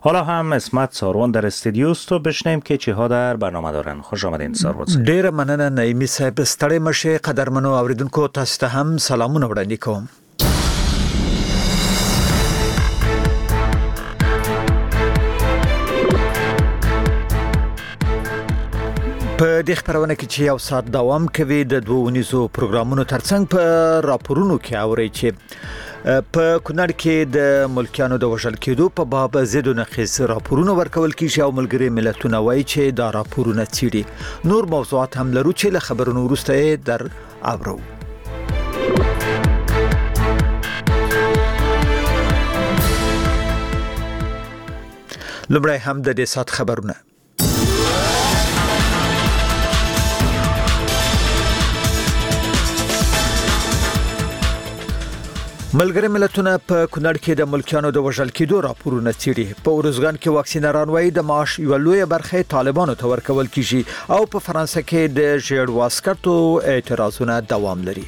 حالا هم اسمت ساروان در استودیو است و بشنیم که چی ها در برنامه دارن. خوش آمدین ساروان. ډیر مننه نعیمی صاحب. ستړی مشه. قدرمنو اوریدونکو تاسو ته هم سلامونه وړاندې کوم. په دې خبرونه کې چې یو ساعت دوام کوي د دوه ونیزو پروګرامونو ترڅنګ په راپورونو کې اوري چې په کونړ کې د ملکیانو د وژل کېدو په باب زیدو نقیص راپورونه ورکول کیږي او ملګری ملتونه وایي چې دا راپورونه څېړي. نور موضوعات هم لرو چې له خبرونو وروسته در اورو. لومړی هم د دې سات خبرونه. ملګری ملتونه په کونړ کې د ملکیانو د وژل کېدو راپورونه څېړي. په ارزګان کې واکسینران وایي د معاش یو لوی برخه طالبانو ته ورکول کیږي او په فرانسه کې د ژیړ واسکټو اعتراضونه دوام لري.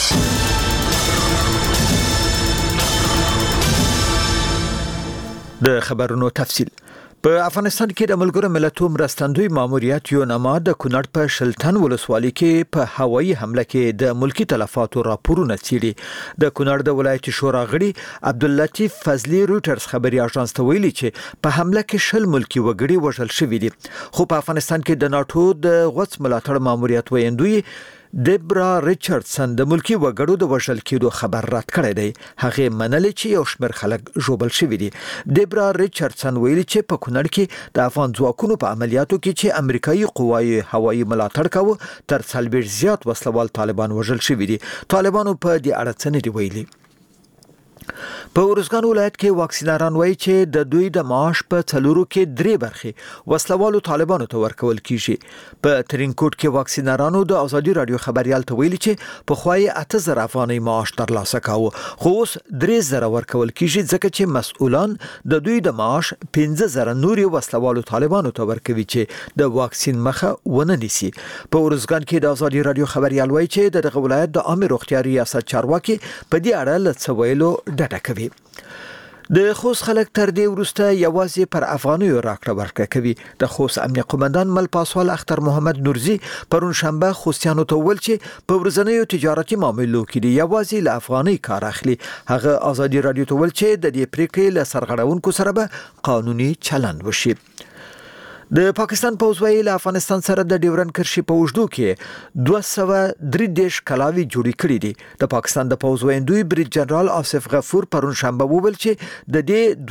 د خبرونو تفصیل. په افغانستان کې د ملګرو ملتونو مرستندوی ماموریت یونما د کونړ په شلتن ولسوالۍ کې په هوایي حمله کې د ملکی تلفاتو راپورونه څېړي. د کونړ د ولایت شورا غړي عبداللطیف فضلی روټرز خبري اژانس ته ویلي چې په حمله کې 10 ملکی وګړي وژل شوي دي. خو په افغانستان کې د ناتو د غوڅ ملاتړ ماموریت ویندوی دیبرا ریچاردسن د ملکی وګړو د وژل کېدو خبر رد کړی دی. هغه منلې چې یو شمېر خلک ژوبل شوي دي. دیبرا ریچاردسن ویلي چې په کونړ کې د افغان ځواکونو په عملیاتو کې چې امریکایي قواوی هوایي ملاتړ کاوه تر 40 زیات وسلوال طالبان وژل شوي دي. طالبانو په دې اړه څه نه دی ویلي. په ورزګان ولایت کې واکسینران وایي چې د دوی د معاش په څلورو کې 3 برخې وسلوالو طالبانو ته ورکول کیږي. په ترینکوټ کې واکسینرانو د ازادي رادیو خبريال ته ویلي چې په خوای 8000 افغاني معاش ترلاسه کاوه خو اوس 3000 ورکول کیږي ځکه چې مسؤلان د دوی د معاش 15000 نوري وسلوالو طالبانو ته ورکوي چې د واکسین مخه ونه نیسي. په ورزګان کې د ازادي رادیو خبريال وایي چې د ولایت د عامه روغتیا ریاست چارواکي په دې اړه لڅویلو ډډه کوي. د خوست خلک تر دې وروسته یوازې پر افغانیو راکړه ورکړه کوي. د خوست امنیه قومندان مل پاسوال اختر محمد نورزی پرون شنبه خوستیانو ته ویل چې په ورځنیو تجارتي معاملو کې دی یوازې له افغاني کار اخلي. هغه ازادي رادیو ته ویل چې د دې پریکړې له سرغړونکو سره به قانوني چلند وشي. د پاکستان پوځوي له افغانستان سره د ډیورن کرښې په وژدو کې 233 کلاوي جوړې کړې دي. د پاکستان د پوځوي بریج جنرال آصف غفور پرون شنبه وویل چې د دې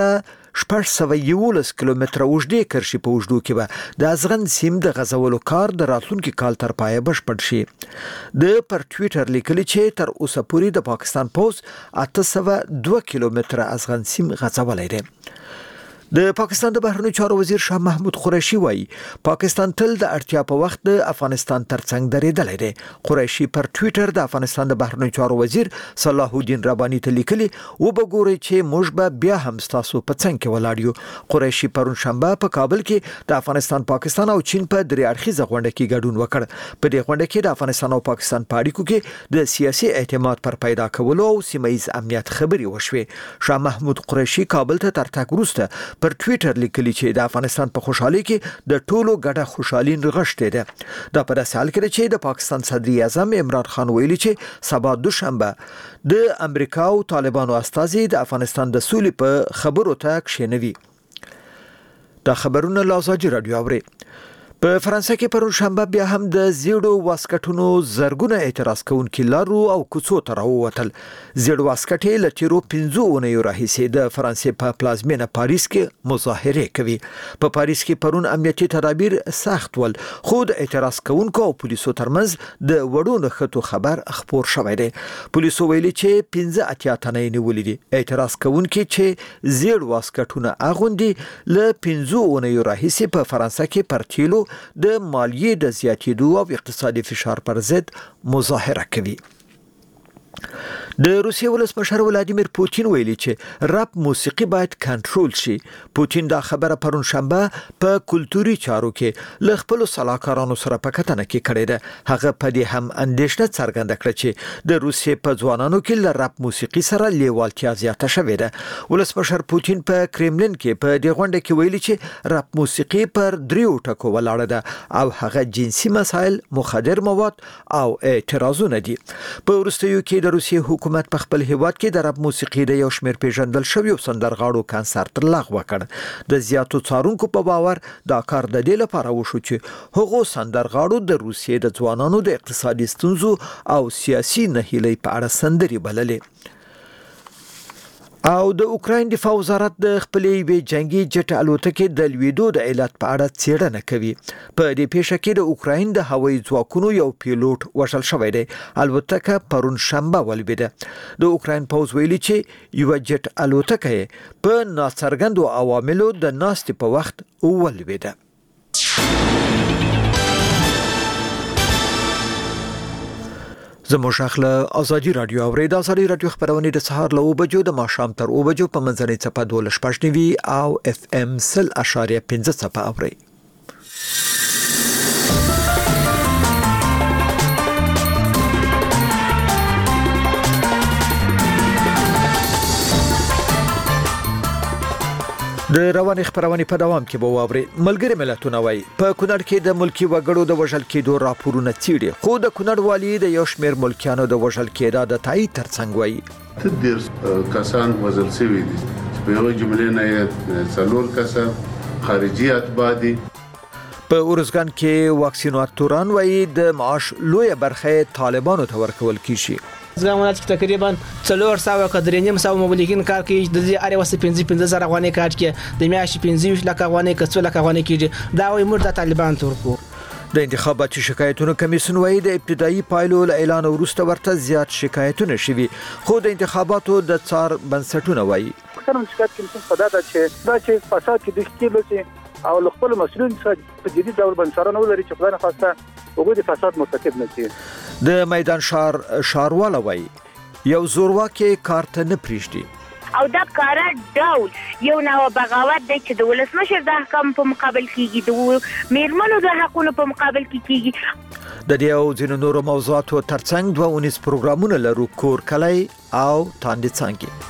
2611 کیلومتره وژدې کرښې په وژدو کې به د ازغن سیم د غزولو کار د راتلونکي کال تر پایه بشپړ شي. د پر ټوئیټر لیکلي چې تر اوسه پورې د پاکستان پوځ 802 کیلومتره ازغن سیم غزولای دی. د پاکستان د بهرنیو چارو وزیر شاه محمود قریشي وایي پاکستان تل د اړتیا په وخت د افغانستان ترڅنګ درېدلی دی. قریشي پر ټوئیټر د افغانستان د بهرنیو چارو وزیر صلاح الدین رباني ته لیکلي و به ګورئ چې موږ به بیا هم ستاسو په څنګ کې ولاړ یو. قریشي پرون شنبه په کابل کې د افغانستان پاکستان او چین په درې اړخیزه غونډه کې ګډون وکړ. په دې غونډه کې د افغانستان او پاکستان په اړیکو کې د سیاسي اعتماد پر پیدا کولو او سیمه‌ییز امنیت خبري وشوې. شاه محمود قریشي کابل ته تر تګ وروسته پر ټوئیټر لیکلي چې د افغانستان په خوشحالي کې د ټولو ګډه خوشحالي نغښتې ده. دا په داسې حال کې چې د پاکستان صدر اعظم عمران خان ویلي چې سبا دوشنبه د امریکا او طالبانو استازي د افغانستان د سولې په خبرو ته کښینوي. دا خبرونه له ازادي رادیو اوري. په فرانسه کې پرون شنبه بیا هم د زیړو واسکټونو زرګونه اعتراض کوونکي لارو او کوڅو ته راووتل. زیړ واسکټې له تیرو 15 اونیو راهیسې د فرانسې په پلازمینه پاریس کې مظاهره کوي. په پاریس کې پرون امنیتي تدابیر سخت ول خو د اعتراض کوونکو او پولیسو ترمنځ د وړو نښتو خبر خپور شوی دی. پولیسو ویلي چې 15 تنه نیولې دي. اعتراض کوونکي چې زیړ واسکټونه اغوندي له 15 اونیو راهیسې په فرانسه کې پر تیلو د مالیې د زیاتېدو او اقتصادي فشار پر ضد مظاهره کوي. د روسیې ولسمشر ولادیمیر پوتین ویلي چې رپ موسیقي باید کنټرول شي. پوتین دا خبره پرون شنبه په کلتوري چارو کې له خپل صلاحکارانو سره په کتنه کې کړې ده. هغه په دې هم اندېښنه څرګنده کړه چې د روسیې په ځوانانو کې له رپ موسیقي سره لیوالتیا زیاته شوې ده. ولسمشر پوتین په کرملین کې په دې غونډه کې ویلي چې رپ موسیقي پر 3 ټکو ولاړه ده او هغه جنسي مسایل، مخدر مواد او اعتراضونه دي. په وروستیو کې د روسیې حکومت په خپل هیواد کې د رپ موسیقي د یو شمېر پیژندل شویو سندرغاړو کنسرت لغوه کړ. د زیاتو څارونکو په باور دا کار د دې لپاره وشو چې هغو سندرغاړو د روسیې د ځوانانو د اقتصادي ستونزو او سیاسي نهیلۍ په اړه سندرې بللې. او د اوکراین دفاع وزارت د خپلې وی جنگي جټ الوتکې د لویدو د علت په اړه څېړنه کوي. په دې پیښه کې د اوکراین د هوایي ځواکونو یو پیلوټ وژل شوی دی. الوتکه پرون شنبه ولویده. د اوکراین پوځ ویلي چې یو جټ الوتکه په ناڅرګندو عواملو د ناستې په وخت ولویده. زموږ اخله ازادي رادیو اورید. ازادي رادیو خبرونه د سهار له 9 بجو د ماښام تر 9 بجو په منځنۍ څپه 12.9 او اف ام 0.5 څپه اوري. د رواني خبرونه په دوام کې به واوري. ملګری ملتونه وایي په کونړ کې د ملکی وګړو د وژل کېدو راپورونه څېړي، خو د کونړ والي د یو شمېر ملکیانو د وژل کېدا د تایید ترڅنګ وایي تدیر کسان وژل شوي دي. په یو جملې نه څلور کسان خارجي اتباع دي. په اورزګان کې واکسیناتوران وایي د معاش لوی برخه طالبانو ته ورکول کیږي. ځان ولات کې تقریبا 400 کډرینیم ساو مبلغین کار کوي. د دې اړه وسه 15,000 افغانۍ کار کوي. د میاشتې 15 لک افغانۍ کڅو لک افغانۍ کیږي. دا وایي موږ د طالبان تورکو. د انتخاباتي شکایتونو کمیسیون وایي د ابتدایي پایلو له اعلان وروسته ورته زیات شکایتونه شوي، خو د انتخاباتو د څار بنسټونه وایي څنګه شکایت کمیسیون په دا چې فساد کې د ښکیلو او خپل مسؤلین څخه په جدي ډول بنسټونه ولري چې خدای نه خواسته وګړي د فساد مرتکب نه شي. د میدان شارواله وایي یو زورواکي کارته نه پریږدي او دا کارا ډول یو نو بغاوت دی چې د ولسمشر د احکام په مقابل کېږي، د میرمنو د حقوقو په مقابل کېږي. د دې او ځینو نورو موضوعاتو ترڅنګ 2 پروګرامونه لرو، کور کلی او تاندې څنګه.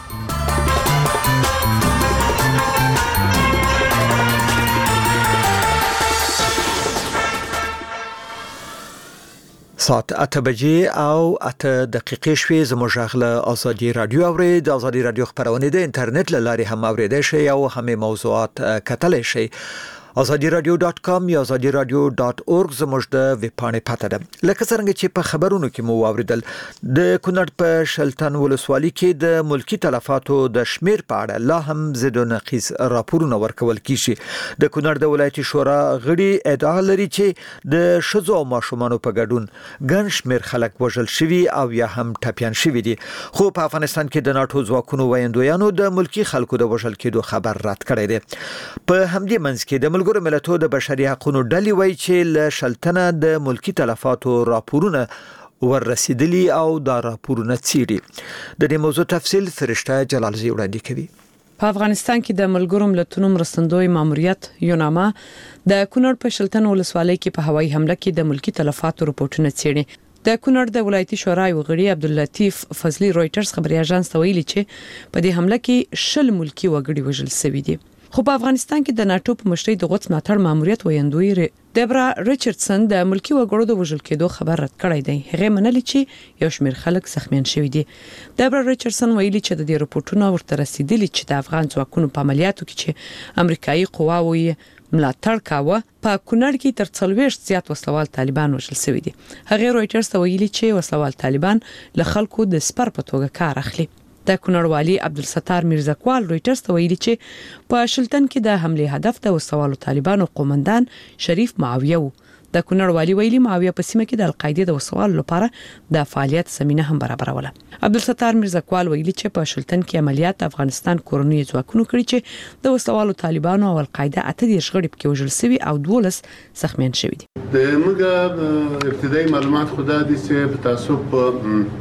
ساعت 8 بجې او 8 دقیقې شوي. زموږ اخله ازادي رادیو اورید. د ازادي رادیو خبرونه د انټرنیټ له لارې هم اوریدای شئ او هم موضوعات کتلای شئ. azadiaradio.com یا azadiradio.org زموږ د ویب پاڼې پته ده. لکه څنګه چې په خبرونو کې مو واوریدل، د کونړ په شلتن ولسوالۍ کې د ملکی تلفاتو د شمیر په اړه لا هم زید و نقیص راپورونه ورکول کیږي. د کونړ د ولایتي شورا غړي ادعا لري چې د شذو او ماشومانو په ګډون ګڼ شمیر خلک وژل شوي او یا هم ټپيان شوي دي، خو په افغانستان کې د ناټو ځواکونو ویندویانو د ملکی خلکو د وژل کېدو خبر رد کړی دی. په همدې منځ کې د ملګرو ملتونو د بشري حقوقو ډلې وایي چې له شلتنه د ملکی تلفاتو راپورونه ورسېدلي او دا راپورونه څېړي. د دې موضوع تفصیل فرشته جلالزی وړاندې کوي. په افغانستان کې د ملګرو ملتونو مرستندوی ماموریت یوناما د کونړ په شلتن ولسوالۍ کې په هوایي حمله کې د ملکی تلفاتو راپورونه څېړي. د کونړ د ولایتي شورا غړي عبداللطیف فضلی رويټرز خبري اژانس ته ویلي چې په دې حمله کې 10 ملکی وګړي وژل شوي دي. خو په افغانستان کې د ناټو په مشرۍ د غوڅ ملاتړ ماموریت ویندوی دبرا ریچاردسن د ملکی وګړو د وژل کېدو خبر رد کړی دی. هغه منلي چې یو شمېر خلک زخمیان شوي دي. دبرا ریچاردسن ویلي چې د دې راپورټونو ورته رسیدلي چې د افغان ځواکونو په عملیاتو کې چې امریکایي قواوې ملاتړ کاوه په کونړ کې تر 40 زیات وسلوال طالبان وژل شوي دي. هغه رويټرز ته ویلي چې وسلوال طالبان له خلکو د سپر په توګه کار اخلي. د کونړ والی عبدالستار میرزاکوال رويټرز ته ویلي چې په شلتن کې د حمله هدف د وسوالو طالبانو قومندان شریف معاویه وو. د کونړ والی ویلي معاویه په سیمه کې د القاعده د وسوالو لپاره د فعالیت زمينه هم برابروله. عبدالستار میرزاکوال ویلي چې په شلتن کې عملیات افغانستان کورنۍ ځواکونو کړی چې د وسوالو طالبانو او القاعده 8 غړي پکې وژل شوي او 12 زخمیان شوي دي. د موږ ابتدایي معلومات خدا دي چې په تاسو په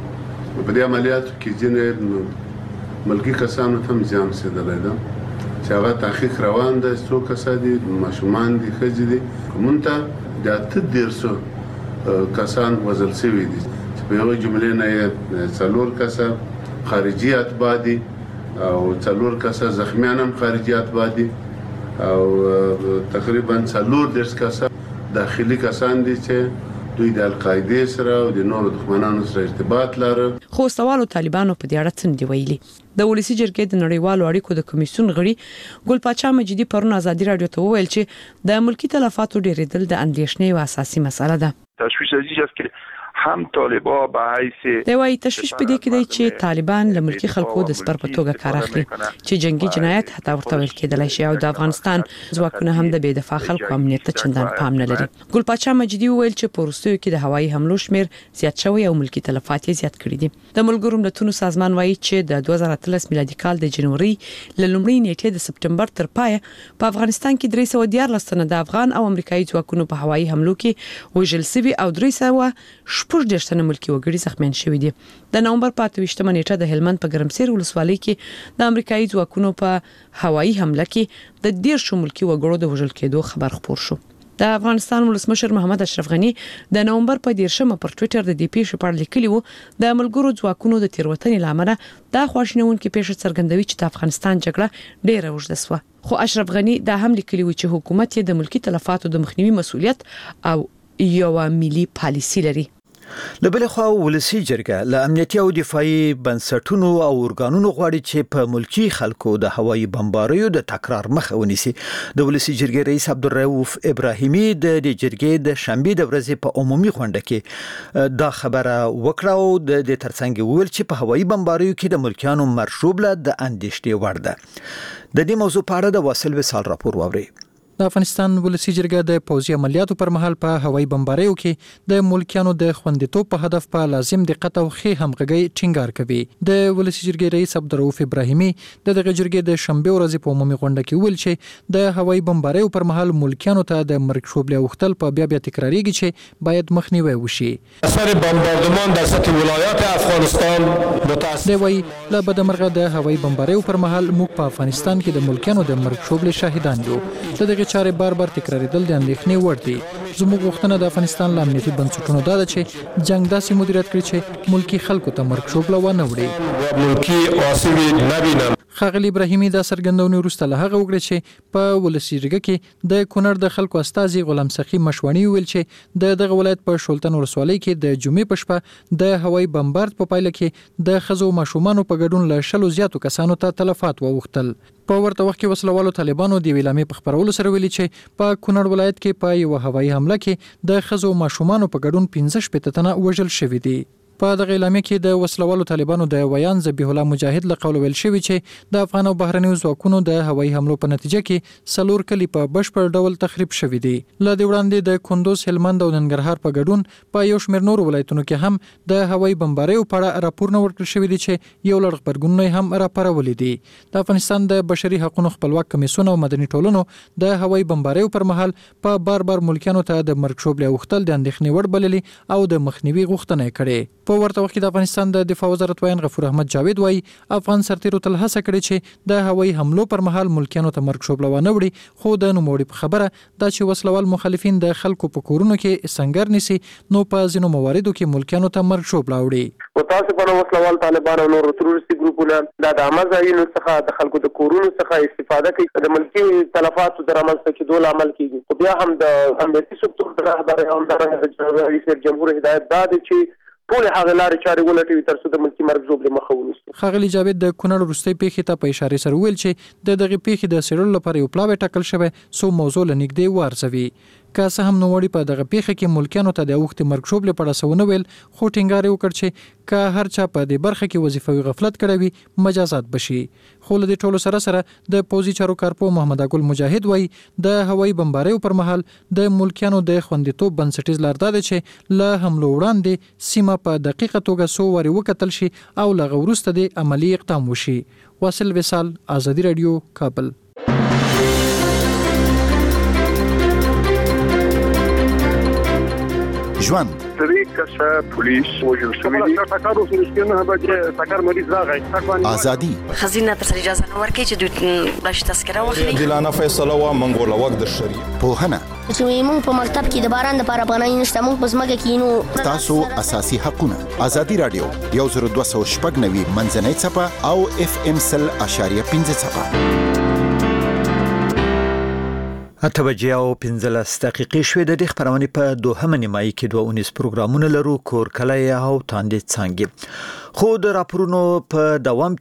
په دې عملیاتو کې ځینې ملکی کسانو ته زیان رسیدلی ده چې هغه تحقیق روان ده. څو کسان دي، ماشومان دي، ښځې دي. موږ ته د 8 کسان وژل شوي دي چې په یوه جملې نه یې 4 کسه خارجي اتباع دي او 4 کسه زخمیان هم خارجي اتباع دي او تقریبا 4 کسه داخلي کسان دي چې دوی د القاعده سره او د نورو دښمنانو سره ارتباط لري. خو سوالو طالبانو په دې اړه څه دی ویلي. د ولسی جرګې د نړیوالو اړیکو د کمیسیون غړي ګل پاچا مجیدي پرون ازادي رادیو ته وویل چې د ملکی تلفاتو ډیریدل د اندېښنې او اساسي مسله ده. تشویش از این است که هم طالبان به حیث دی وايي تشویش پدې کې دی چې طالبان له ملکی خلکو د سپر په توګه کار اخلي چې جنگي جنایت حتی ورته ویل کېدلای شي او د افغانستان ځواکونه هم د بې دفاع خلکو امنیت ته چندان پام نه لري. ګل پاچا مجیدي وویل چې په وروستیو کې د هوایي حملو شمیر زیات شوی او ملکی تلفات یې زیات کړي دي. د ملګرو ملتونو سازمان وايي چې د 2013 میلادي کال د جنوري له لومړۍ نیټې د سپټمبر تر پای په افغانستان کې 314 تنه د افغان او امریکایي ځواکونو په هوایي حملو کې وژل شوي او 314 تنه ملکی وګړي زخمیان شوي دي. د نومبر 28 نیټه د هلمند په ګرمسیر ولسوالۍ کې د امریکایي ځواکونو په هوایي حمله کې د 10 ملکی وګړو د وژل کېدو خبر خپور شو. د افغانستان ولسمشر محمد اشرف غنی د نومبر په 10 پر ټوئیټر د دې پیښې په اړه لیکلی و د ملګرو ځواکونو د تیروتنې لامل دا خواشینونکې پیښه څرګندوي چې د افغانستان جګړه ډېره اوږده شوه. خو اشرف غنی دا هم لیکلی و چې حکومت یې د ملکی تلفاتو د مخنیوي مسؤلیت او یو ملي پالیسي لري. لبل خو ولسی جرګه له امنیتي او دفاعي بنسټونو او اورګانونو غواړي چې په ملکی خلکو د هوایي بمباریو د تکرار مخه ونیسي. د ولسی جرګې رئیس عبدالرؤف ابراهیمي د جرګې د شنبه د ورځې په عمومي غونډه کې دا خبره وکړه او د ترڅنګ ویل چې په هوایي بمباریو کې د ملکیانو مرشوب له د اندېښنې وړ ده. د دې موضوع په اړه د واصل وصال راپور واوري. د افغانستان ولسی جرګه د پوځي عملیاتو پر مهال په هوایي بمباریو کې د ملکیانو د خوندیتوب په هدف په لازم دقت او ښه همغږي ټینګار کوي. د ولسی جرګې رئیس عبدالرؤف ابراهیمي د دغه جرګې د شنبه ورځې په عمومي غونډه کې ویل چې د هوایي بمباریو پر مهال ملکیانو ته د مرګ شوبله وختل په بیا تکراریږي چې باید مخنیوي وشي. اثر بمباردمان در سطح ولایات افغانستان متأسف دی وايي له بدمرغه د هوایي بمباریو پر مهال موږ په افغانستان کې د ملکیانو د مرګ شوبله شاهدان یو. دغه چارې بار تکرارېدل د اندېښنې وړ دي. زموږ غوښتنه د افغانستان له امنیتي بنسټونو دا ده چې جنگ داسې مدیریت کړي چې ملکی خلکو ته مرګ شوبله ونه وړي. ملکی آسیبی نبینم. خاغلی ابراهیمي د سرګندونې وروسته له هغه وګړي چې په ولسی جرګه کې د کونړ د خلکو استازي غلام سخی مشوانی ویل چې دغه ولایت په شولتن ولسوالۍ کې د جمعې په شپه د هوایي بمبارد په پایله کې د خزو ماشومان په ګډون له 100 زیاتو کسانو ته تلفات ووختل. په ورته وخت کې وسلوالو طالبانو د ویلامې په خبرولو سره ویلي چې په کونړ ولایت کې په یو هوایي حمله کې د خزو ماشومان په ګډون 15 تنه وژل شوي دي. په دغه اعلامیه کې د وسلوالو طالبانو د ویان ذبیح الله مجاهد له قول ویل شوی چې د افغان او بهرنیو ځواکونو د هوایي حملو په نتیجه کې 4 کلی په بشپړ ډول تخریب شوي دي. له دې وړاندې د کندوز، هلمند او ننګرهار په ګډون په یو شمېر نور ولایتونو کې هم د هوایي بمباریو په اړه راپورونه ورکړل شوي دي چې یو لړ خبرګونونه هم راپارولي دي. د افغانستان د بشري حقوقو خپلواک کمیسیون او مدني ټولنو د هوایي بمباریو پر مهال په بار ملکیانو ته د مرګ شوبله وختل د اندېښنې وړ بللي او د مخنیوي غوښتنه کړې. په ورته وخت کې د افغانستان د دفاع وزارت وایي غفور احمد جاوید وایي افغان سرتیرو تل هڅه کړې چې د هوایي حملو پر مهال ملکیانو ته مرګ شوبله ونه وړي. خو د نوموړي په خبره دا چې وسلوال مخالفین د خلکو په کورونو کې سنگر نیسي نو په ځینو مواردو کې ملکیانو ته مرګ شوبله وړي. او تاسو په وسلوال طالبان او نور تروریستي ګروپونه د امازاینو څخه د خلکو د کورونو څخه استفاده کوي د ملکی تلفاتو د رامنځته کېدو لامل کیږي. خو بیا هم د امنیتي سکتور د رهبر او د رئیس جمهور هدایت دا دی چې ټول هغه لارې چارې ولټوي تر څو د ملکی مرګ ژوبله مخه ونیسي. خاغلی جاوید د کونړ وروستۍ پیښې ته په اشاره سره ویل چې د دغه پیښې د سیرل لپاره یو پلاوی ټاکل شوی سو موضوع لنګدې وارزوي. که څه هم نوړي په دغه پیښه کې ملکیانو ته د وخت مرګ شوبله په اړه سونه ویل خو ټینګار وکړ چې که هر چا په دې برخه کې وظیفوي غفلت کړوي مجازات بشي. خو له دې ټولو سره د پوځي چارو کارپو محمد اګل مجاهد وایي د هوایي بمباریو پر مهال د ملکیانو د خوندیتوب بنسټیز لار ده چې له حملو وړاندې سیمه په دقیقه توګه سو وری وکتل شي او لغه وروسته د عملی اقدام وشي. واصل وصال، آزادی رادیو، کابل. ژوند درې کسه پولیس وژل شوي دي ټاکر اوس نشته به ټاکر مریض راغی ازادي خزینه تر اجازه نه ورکړي چې دوی بش تذکره واخلي عادلانه فیصله وا منګول وخت د شریعه پوهنه چې موږ په مکتب کې د باران لپاره پناه نشته موږ په ځمکه کې نو تاسو اساسي حقونه ازادي رادیو 1290 منځنۍ صفه او FM 0.15 صفه 8:15 شوې د خبرونه په دوهمه نیمایي کې 2 پروګرامونه لرو کور کلی او تاندې څنګه خو د راپورونو په دوام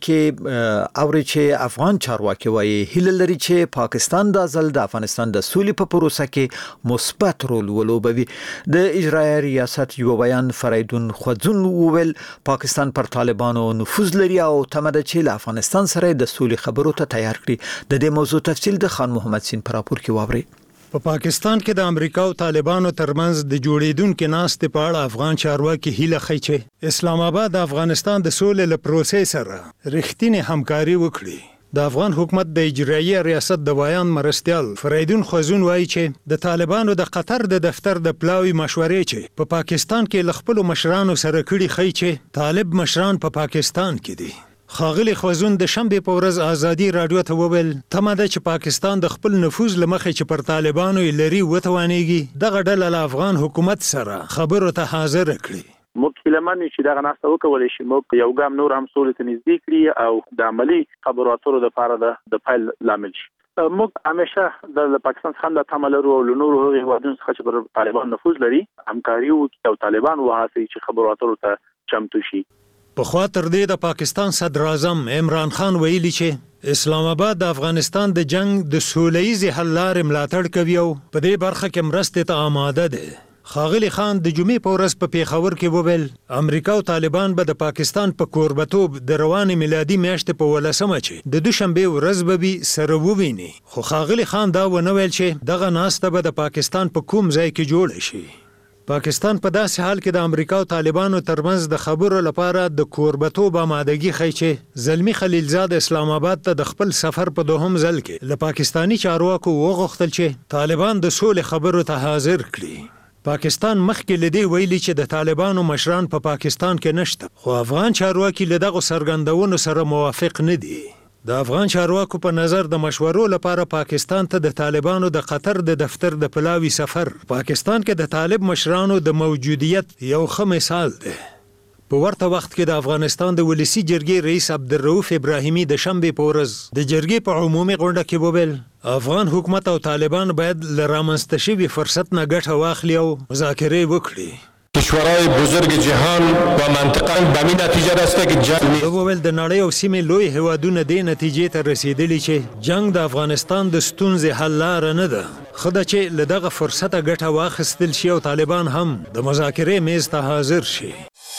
کې اوري چې افغان چارواکي وایي هیله لري چې پاکستان د ځل د افغانستان د سولې په پروسه کې مثبت رول ولوبوي د اجرایي ریاست یو بیان فریدون خوځون وویل پاکستان پر طالبانو نفوذ لري او تمه چې له افغانستان سره د سولې خبرو ته تیار کړي د دې موضوع تفصیل د خان محمد سین پر راپور کې په پاکستان کې د امریکا او طالبانو ترمنځ د جوړیدونکو ناستې په اړه افغان چارواکي هیله کوي چې اسلام آباد د افغانستان د سولې له پروسې سره رښتینی همکاري وکړي. د افغان حکومت د اجرایي ریاست د بیان مرستیال فریدون خوځون وایي چې د طالبانو د قطر د دفتر د پلاوی مشورې چې په پاکستان کې لخپل مشرانو سره کړي خي چې طالب مشران په پاکستان کې دي. خاغلی خوځون د شنبه په ورځ ازادي رادیو ته وویل تمه ده چې پاکستان د خپل نفوذ لمخې چې پر طالبانو لري وتوانېږي دغه ډله له افغان حکومت سره خبرو ته حاضر کړي. مکمل چې دغه ناسته وکولای شي موږ یو ګام نور هم سولې ته نږدې کړي او د عملی خبرو اترو لپاره د فایل لامل شي. موږ همیشه د پاکستان څخه د تملرو او نورو هیوادونو څخه چې پر طالبان نفوذ لري همکاري وکړي او طالبان وهڅوي چې خبرو اترو ته چمتو شي. په خوا تر دې د پاکستان صدر اعظم عمران خان ویلي چې اسلام آباد د افغانستان د جنگ د سوله‌ییز حل لارې ملاتړ کوي او په دې برخه کې مرستې ته آماده ده. خاغلی خان د جمعې په ورځ په پیښور کې وویل امریکا او طالبان به د پاکستان په کوربتوب د روان میلادي میاشتې په 18 چې د دوشنبه ورځ به سره وویني. خو خاغلی خان دا ونه ویل چې دغه ناسته به د پاکستان په کوم ځای کې جوړ شي. پاکستان په داسې حال کې د امریکا او طالبانو ترمنځ د خبرو لپاره د کوربتوب آمادګي ښیي چې زلمی خلیلزاد اسلام آباد ته د خپل سفر په دوهم ځل کې له پاکستانی چارواکو وغوښتل چې طالبان د سولې خبرو ته حاضر کړي. پاکستان مخکې لدی ویلي چې د طالبانو مشران په پاکستان کې نشته خو افغان چارواکي له دغه سرګندونو سره موافق نه دي. د افغان چارواکو په نظر د مشورو لپاره پاکستان ته د طالبانو د قطر د دفتر د پلاوی سفر پاکستان کې د طالب مشرانو د موجودیت یو ښه مثال دی. په ورته وخت کې د افغانستان د ولسی جرګې رئیس عبدالرؤف ابراهیمی د شنبه په ورځ د جرګې په عمومي غونډه کې وویل افغان حکومت او طالبان باید له رامنځته شوي فرصت نه ګټه واخلي او مذاکرې وکړي. کشورهای بزرگ جهان و منطقه به این نتیجه رسیده که جنگ وویل د نړۍ او سیمې لوی هیوادونه دې نتیجې ته رسیدلي چې جنگ د افغانستان د ستونزې حل لاره نه ده. ښه ده چې له دغه فرصته ګټه واخیستل شي او طالبان هم د مذاکرې میز ته حاضر شي.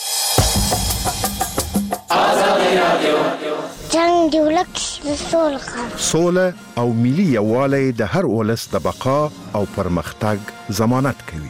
جنگ دی ولک د سوله او ملي یووالی د هر ولس د بقا او پرمختګ ضمانت کوي.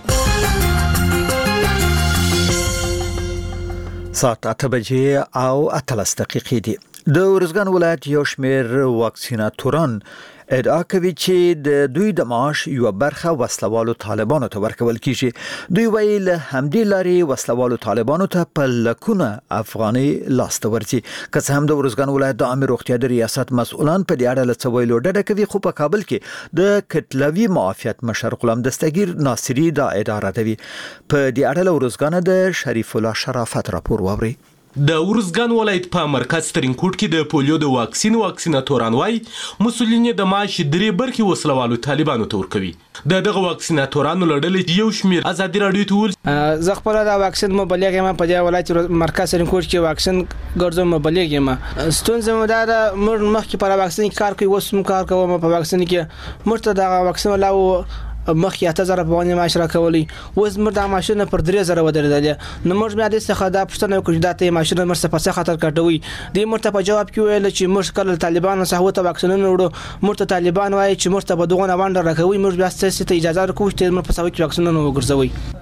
ساعت 8 او 13 دقیقې دي. د ورزګان ولایت یو شمېر واکسیناتوران ادعا کوي چې د دوی د معاش یو برخه وسلوالو طالبانو ته ورکول کیږي. دوی ویلي له همدې لارې وسلوالو طالبانو ته په لکونه افغاني لاسته ورځي. که څه هم د ورزګان ولایت د عامه روغتیا د ریاست مسؤلان په دې اړه له څه ویلو ډډه کوي خو په کابل کې د کتلوي معافیت مشر غلام دستگیر ناصری دا اداره کوي. په دې اړه له ورزګان د شریف الله شرافت راپور واوري. د ورزګان ولایت په مرکز ترینکوټ کې د پولیو د واکسیناتوران وای مسولین د معاش درې برخې وسلوالو طالبانو ته ورکوي. دغه واکسیناتورانو لړل یو شمیر ازادي رادیو ته ول زه خپل د واکسین مبلغ یم په دې ولایت مرکز ترینکوټ کې واکسین ګرځم مبلغ یم. ستونزه مو دا مخکې پر واکسین کار کوي وسم کار کوم په واکسین کې مرته د واکسین لاو مخکې 8000 په باندې معاش راکولي اوس مر د ماشين پر 3000 ودرېدل نو موږ بیا د څخه د پښتنو کې د ته ماشين مر څه په خطر کټوي د مرته په جواب کې ویل چې موږ کله طالبانو څخه ته واکسینونه وړو مرته طالبان وایي چې مرته په دغه وانډ راکوي موږ بیا څه ته اجازه ورکوي چې مر په ساوي کې واکسینونه وګرځوي.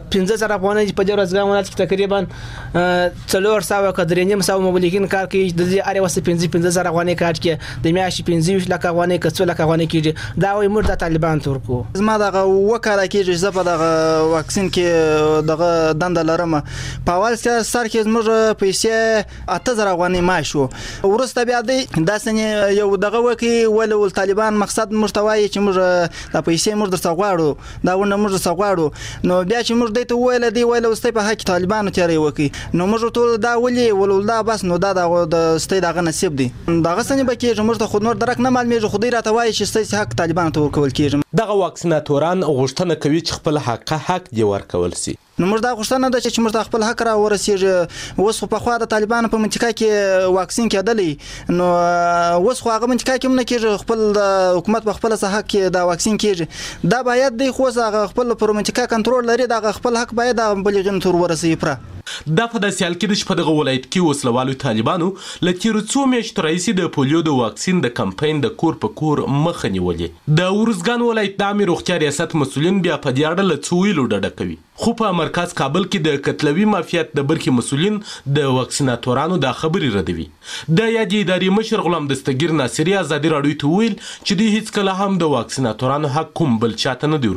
15,000 افغانۍ په دې ورځ ولایت کې تقریبا 400 کډرینیم ساو مبلغین کار کوي د دې اړ وسه 15,000 افغانۍ کار کوي د میاشتې 15 لک افغانۍ کڅو لک افغانۍ کیږي دا وایي موږ د طالبان تورکو زما دغه وکړه کیږي زه په دغه واکسین کې دغه دند لرم په اول سر کې موږ پیسې 8000 افغانۍ ماشو ورسته بیا د داسنه یو دغه وکی ول طالبان مقصد مرتوای چې موږ د پیسې موږ درڅ غواړو دا ونه موږ درڅ غواړو نو بیا چې موږ دته ویل واستې په حق طالبانو تیری وکی نو موږ ټول دا ولي ولدا بس نو دا د ستې دغه نصیب دي دغه سنې بکیږي موږ ته خود نور درک نه معلومیږي خو دې راته وایي چې ستې حق طالبانو ته ورکول کیږي دغه واکسیناتوران غوښتنه کوي چې خپل حق دی ورکول سي نو موږ دا غوښتنه ده چې موږ خپل حق را ورسیږي اوس په خوا د طالبانو په منطقه کې واکسین کېدلی نو اوس خو هغه منطقه کې نه کېږي خپل د حکومت په خپل حق کې دا واکسین کېږي دا باید د خو هغه خپل پر منطقه کنټرول لري دا خپل حق باید د بلغین تر ورسي پر دا په داسې حال کې د شپه دغه ولایت کې وسلوالو طالبانو له تیرو څو میاشتو راهیسې د پولیو د واکسین د کمپاین د کور په کور مخه نیولې د ورزګان ولایت د عامه روغتیا ریاست مسؤلین بیا په دې اړه له څو ویلو ډډه کوي خو په مرکز کابل کې د قتلوي مافیات د برخې مسؤلین د واکسیناتورانو د خبرې ردوي د یادې ادارې مشر غلام دستګیر ناصری ازادي راډیو ته ویل چې د هیڅ کله هم د واکسیناتورانو حق کوم بل چاته نه دی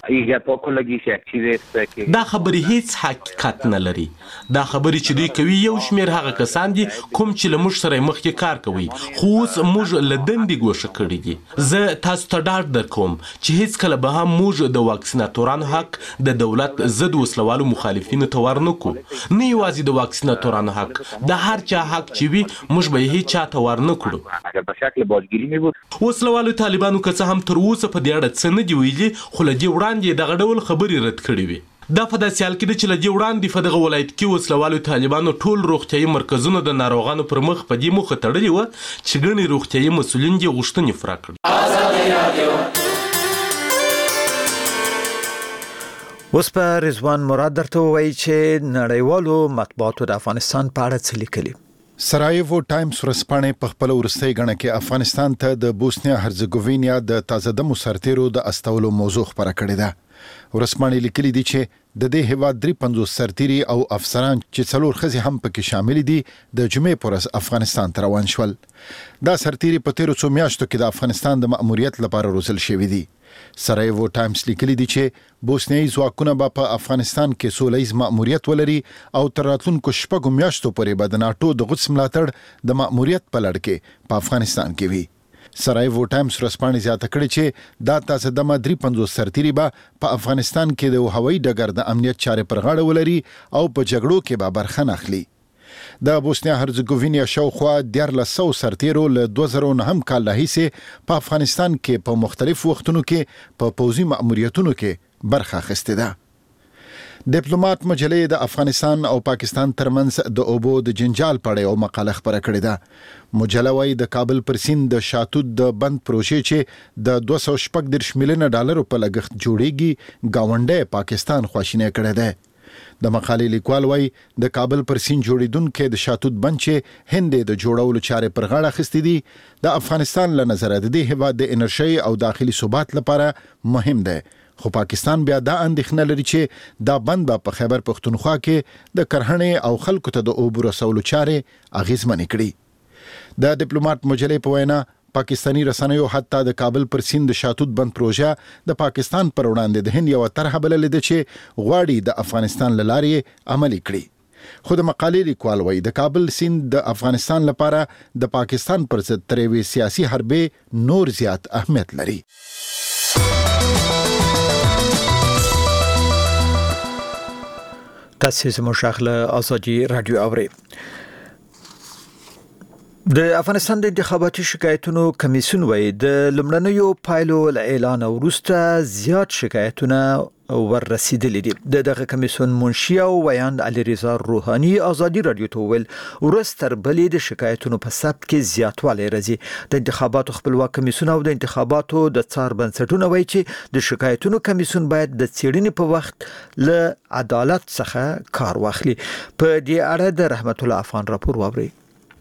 ورکړي دا خبرې هیڅ حقیقت نه لري دا خبرې چې دوی کوي یو شمیر هغه کسان دي کوم چې له موږ سره مخکې کار کوي خو اوس موږ له دندې ګوښه کړي دي زه تاسو ته ډاډ درکوم چې هیڅ کله به هم موږ د واکسیناتورانو حق د دولت ضد وسلوالو مخالفینو ته ورنکو نه یوازې د واکسیناتورانو حق د هر چا حق چې وي موږ به هیڅ چاته ورنکړو وسلوالو طالبانو که څه هم تر اوسه په دې اړه څه نه دي ویلي خو له دې وړاندې دغه ډول خبرې رد کړې وي دا په داسې حال کې چې له دې وړاندې په دغه ولایت کې وسلوالو طالبانو ټول روغتیايي مرکزونه د ناروغانو پر مخ په دې موخه تړلي وو چې ګڼې روغتیايي مسؤلین دې غوښتنې پوره کړي اوس په رضوان مراد درته وایي چې نړیوالو مطبوعاتو د افغانستان په اړه څه لیکلي سرایوو ټایمز ورځپاڼې په خپل ورستۍ غڼه کې افغانستان ته د بوسنیا هرزګوینیا د تازه دمو سرتیرو د استولو موضوع خبره کړې ده ورځپاڼې لیکلي دي چې د دې هیواد 53 سرتیري او افسران چې څلور خزي هم پکې شامل دي د جمعې پر ورځ افغانستان ته روان شول دا سرتیري په تیرو څو میاشتو کې د افغانستان د مأموریت لپاره روزل شوي دي سرایوو ټایمز لیکلي دي چې بوسنیایي ځواکونه به په افغانستان کې سولهییز مأموریت ولري او تر راتلونکو شپږو میاشتو پورې به د ناټو د غوڅ ملاتړ د مأموریت په لړ کې په افغانستان کې وي سرایوو ټایمز ورځپاڼې زیاته کړې چې دا تازه دمه 53 سرتیري به په افغانستان کې د هوایي ډګر د امنیت چارې پر غاړه ولري او په جګړو کې به برخه نه اخلي د بوسنیا هرزګوینیا شاوخوا 1400 سرتیرو له 2009 کال راهیسې په افغانستان کې په مختلفو وختونو کې په پوځي مأموریتونو کې برخه اخیستې ده ډیپلوماټ مجلې د افغانستان او پاکستان ترمنځ د اوبو د جنجال په اړه یو مقاله خبره کړې ده مجله وايي د کابل پر سیند د شاتود د بند پروژې چې د 214 ملیونه ډالرو په لګښت جوړیږي گاونډي پاکستان خواشینه کړې ده د مقالې لیکوال وايي د کابل پر سیند جوړیدونکو د شاتود بند چې هند د جوړولو چارې پر غاړه اخیستې دي د افغانستان له نظر د دې هیواد د انرژي او داخلي ثبات لپاره مهم ده خو پاکستان بیا دا اندېښنه لري چې دا بند په خیبر پختونخوا کې د کرهڼې او خلکو ته د اوبو رسولو چارې اغیزمنې کړي د ډیپلوماټ مجلې په وینا پاکستانی رسنیو حتی د کابل پر سیند د شاتود بند پروژه د پاکستان پر وړاندې د هند یو طرحه بللې ده چې غواړي د افغانستان لارې عملي کړي خو د مقالې لیکوال وایي د کابل سیند د افغانستان لپاره د پاکستان پر ضد تر یوې سیاسي حربې نور زیات اهمیت لري تاسو زموږ شغله ازادي رادیو اوري د افغانستان د انتخاباتي شکایتونو کمیسیون وایي د لمړنیو پایلو اعلان وروسته زیات شکایتونه ورسیدلې دي دغه کمیسیون منشي او ویاند علي رضا روحاني ازادي رادیو ته ویل ورستر بلې د شکایتونو په ثبت کې زیاتوالی راځي د انتخاباتو خپلواک کمیسیون او د انتخاباتو د څار بنسټونو وایي چې د شکایتونو کمیسیون باید د څېړنې په وخت له عدالت څخه کار واخلي په دې اړه د رحمت الله افغان راپور واوري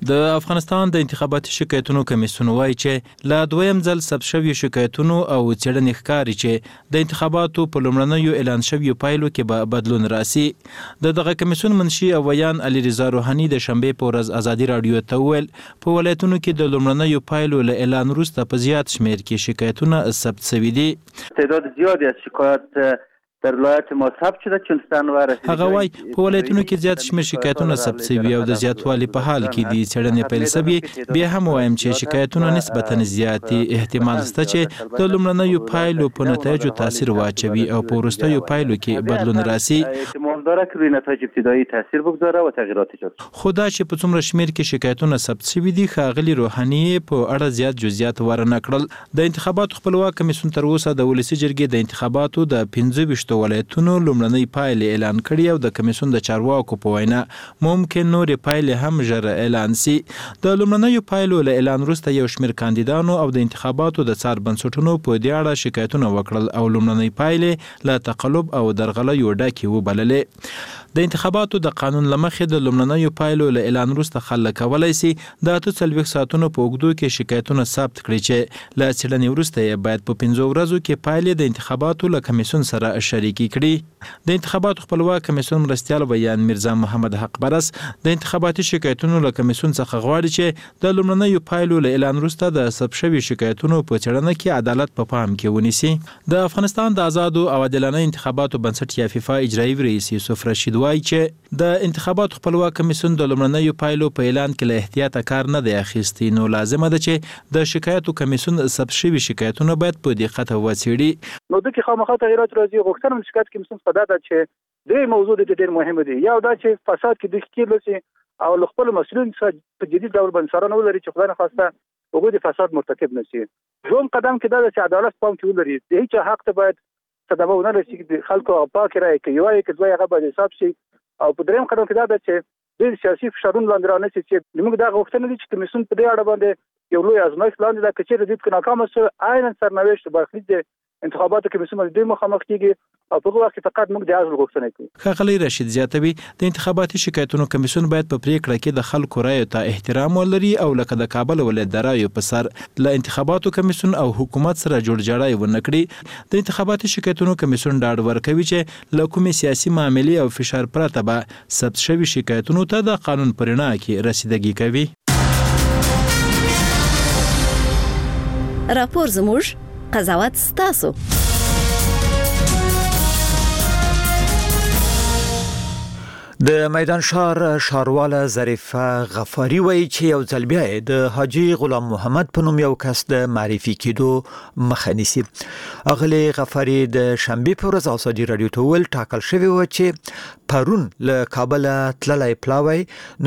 د افغانستان د انتخاباتي شکایتونو کمیسیون وایي چې لا دویم ځل ثبت شوي شکایتونو او څېړنې ښکاري چې د انتخاباتو په لومړنیو اعلان شویو پایلو کې به بدلون راسي. د دغه کمیسیون منشي او ویان علي رضا روحاني د شنبې په ورځ ازادي راډیو ته وویل په ولایتونو کې د لومړنیو پایلو له اعلان وروسته په زیات شمېر کې شکایتونه ثبت شوي دي. تعداد زیادی از شکایات در ولایت ما ثبت شده چون سنوار هغه وایي په ولایتونو کې زیات شمېر شکایتونه ثبت شوي او د زیاتوالي په حال کې دي. څېړنې پیل شوي. بیا هم وایم چې شکایتونه نسبتا زیات دي. احتمال شته چې د لومړنیو پایلو په نتایجو تاثیر واچوي او په وروستیو پایلو کې بدلون راسي. احتمال داره که روی نتایج ابتدایی تاثیر بگذاره و تغییرات ایجاد کنه. خو دا چې په څومره شمېر کې شکایتونه ثبت شوي دي ښاغلي روحاني په اړه زیات جزئیات ورنه کړل. د انتخاباتو خپلواک کمیسیون تر اوسه د ولسي جرګې د انتخاباتو د 25 ولایتونو لومړنۍ پایلې اعلان کړي او د کمیسیون د چارواکو په وینا ممکن نورې پایلې هم ژر اعلان سي. د لومړنیو پایلو له اعلان وروسته یو شمېر کاندیدانو او د انتخاباتو د څار بنسټونو په دې اړه شکایتونه وکړل او لومړنۍ پایلې له تقلب او درغلیو ډکې وبللې. د انتخاباتو د قانون له مخې د لومړنیو پایلو له اعلان وروسته خلک کولی سي د 48 ساعتونو په اوږدو کې شکایتونه ثبت کړي چې له څېړنې وروسته یې باید په 15 ورځو کې پایلې د انتخاباتو له کمیسیون سره شریکې کړي. د انتخاباتو خپلواک کمیسیون مرستیال ویان میرزا محمد حق برس د انتخاباتي شکایتونو له کمیسیون څخه غواړي چې د لومړنیو پایلو له اعلان وروسته د ثبت شوي شکایتونو په څېړنه کې عدالت په پام کې ونیسي. د افغانستان د آزادو او عادلانه انتخاباتو بنسټ یا فیفا اجرایي رئیس یوسف رشید وایي چې د انتخاباتو خپلواک کمیسیون د لومړنیو پایلو په اعلان کې له احتیاطه کار نه دی اخیستی. نو لازمه ده چې د شکایتو کمیسیون ثبت شوي شکایتونه باید په دقت وڅېړي. نو د کې خامخا تغییرات راځي. غوښتنه د شکایت کمیسیون په دا ده چې درې موضوع د ډېر مهمه دي. یو دا چې فساد کې د ښکیل لسی او له خپل مسؤلین سره په جدي ډول بنسارانه ولري چې خدای نه خواسته وګړي د فساد مرتکب نشي. دوم قدم کې دا چې عدالت پام کې ولري. د هیڅ حق ته باید صدمه ونه رسي چې خلکو پاک راي کوي یو کې دوی هغه باید حساب شي. او په دریم قدم کې دا ده چې د سیاسي فشارونو لاندې رانه چې موږ دا غوښتنه دي چې کمیسیون په دې اړه باندې یو لوی ازمایښت لاندې دا کچېره دې کې ناکام شو عین سرنوشت برخلیک د انتخاباتو کمیسیون باندې مخامخ کیږي او په هغه وخت فقط موږ د ازل غوښتنه کوو. ښاغلی رشید زیاتوي د انتخاباتي شکایتونو کمیسیون باید په پریکړه کې د خلکو رایو ته احترام ولري او لکه د کابل ولایت د رایو په سر له انتخاباتو کمیسیون او حکومت سره جوړجاړی ونه کړي. د انتخاباتي شکایتونو کمیسیون ډاډ ورکوي چې له کومې سیاسي معاملې او فشار پرته به ثبت شوي شکایتونو ته د قانون په رڼا کې رسیدګي کوي. راپور زموږ قضاوت ستاسو. د میدان ښار ښارواله ظریفه غفاری وایي چې یو ځل بیا د حاجي غلام محمد په نوم یو کس د معرفي کېدو مخه نیسي. اغلی غفاری د شنبې په ورځ ازادي راډیو ته وویل ټاکل شوی و چې پرون له کابله تللی پلاوی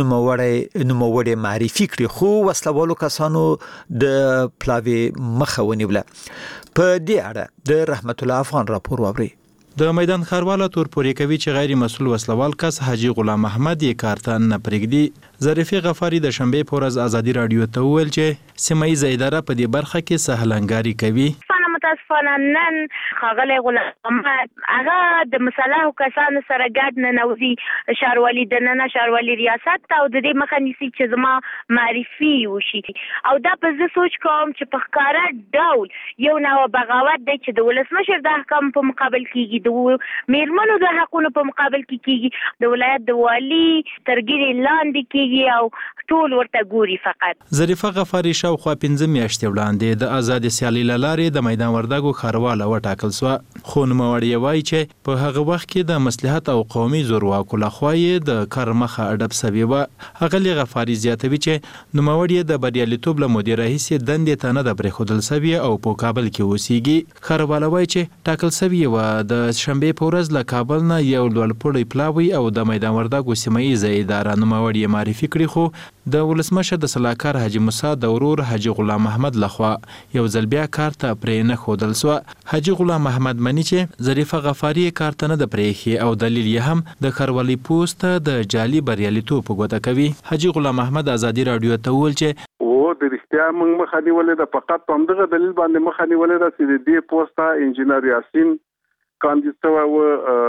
نوموړی معرفي کړي خو وسلوالو کسانو د پلاوي مخه ونیوله. په دې اړه د رحمت الله افغان راپور واوري. د میدان ښارواله تور پورې کوي چې غیر مسؤل وسلوال کس حاجي غلام محمد یې کار ته نه پرېږدي. ظریفه غفاری د شنبې په ورځ ازادي راډیو ته وویل چې سیمه ییزه اداره په دې برخه کې سهلنګاري کوي. متاسفانه نن ښاغلی غلام محمد هغه د مصالحو کسانو سره ګډ ننوځي ښاروالي دننه ښاروالي ریاست ته او د دې مخه نیسي چې زما معرفي وشي. او دا په زه سوچ کوم چې په ښکاره ډول یو نوع بغاوت دی چې د ولسمشر د احکامو په مقابل کېږي، د میرمنو د حقونو په مقابل کې کېږي، د ولایت د والي تر ګیرې لاندې کېږي او ټول ورته ګوري. فقط ظریفه غفاری شاوخوا 15 میاشتې وړاندې د آزادې سیالۍ له لارې د میدان وردګو ښارواله وټاکل سوه، خو نوموړی وایي چې په هغه وخت کې د مصلحت او قومي زورواکو لخوا یې د کار مخه اډب سوې وه. ښاغلي غفاري زیاتوي چې نوموړی د بریالیتوب له مودې راهیسې دندې ته نه ده پرېښودل سوې او په کابل کې اوسیږي. ښارواله وایي چې ټاکل سوې وه د شنبې په ورځ له کابل نه یو لوړپوړی پلاوی او د میدان وردګو سیمه ییزه اداره نوموړی یې معرفي کړي، خو د ولسمشر د سلاکار حاجي موسی د ورور حاجي غلام محمد لخوا یو ځل بیا کار ته پرې نه ښودل سوه. حاجي غلام محمد مني چې ظریفه غفاري کار ته نه ده پرېښې او دلیل یې هم د ښاروالۍ پوسټ د جعلي بریالیتوب په ګوته کوي. حاجي غلام محمد ازادي راډیو ته وویل چې د رښتیا موږ مخه نیولې ده، فقط په همدغه دلیل باندې مخه نیولې ده چې د دې پوسټه انجینر یاسین کاندید شوی و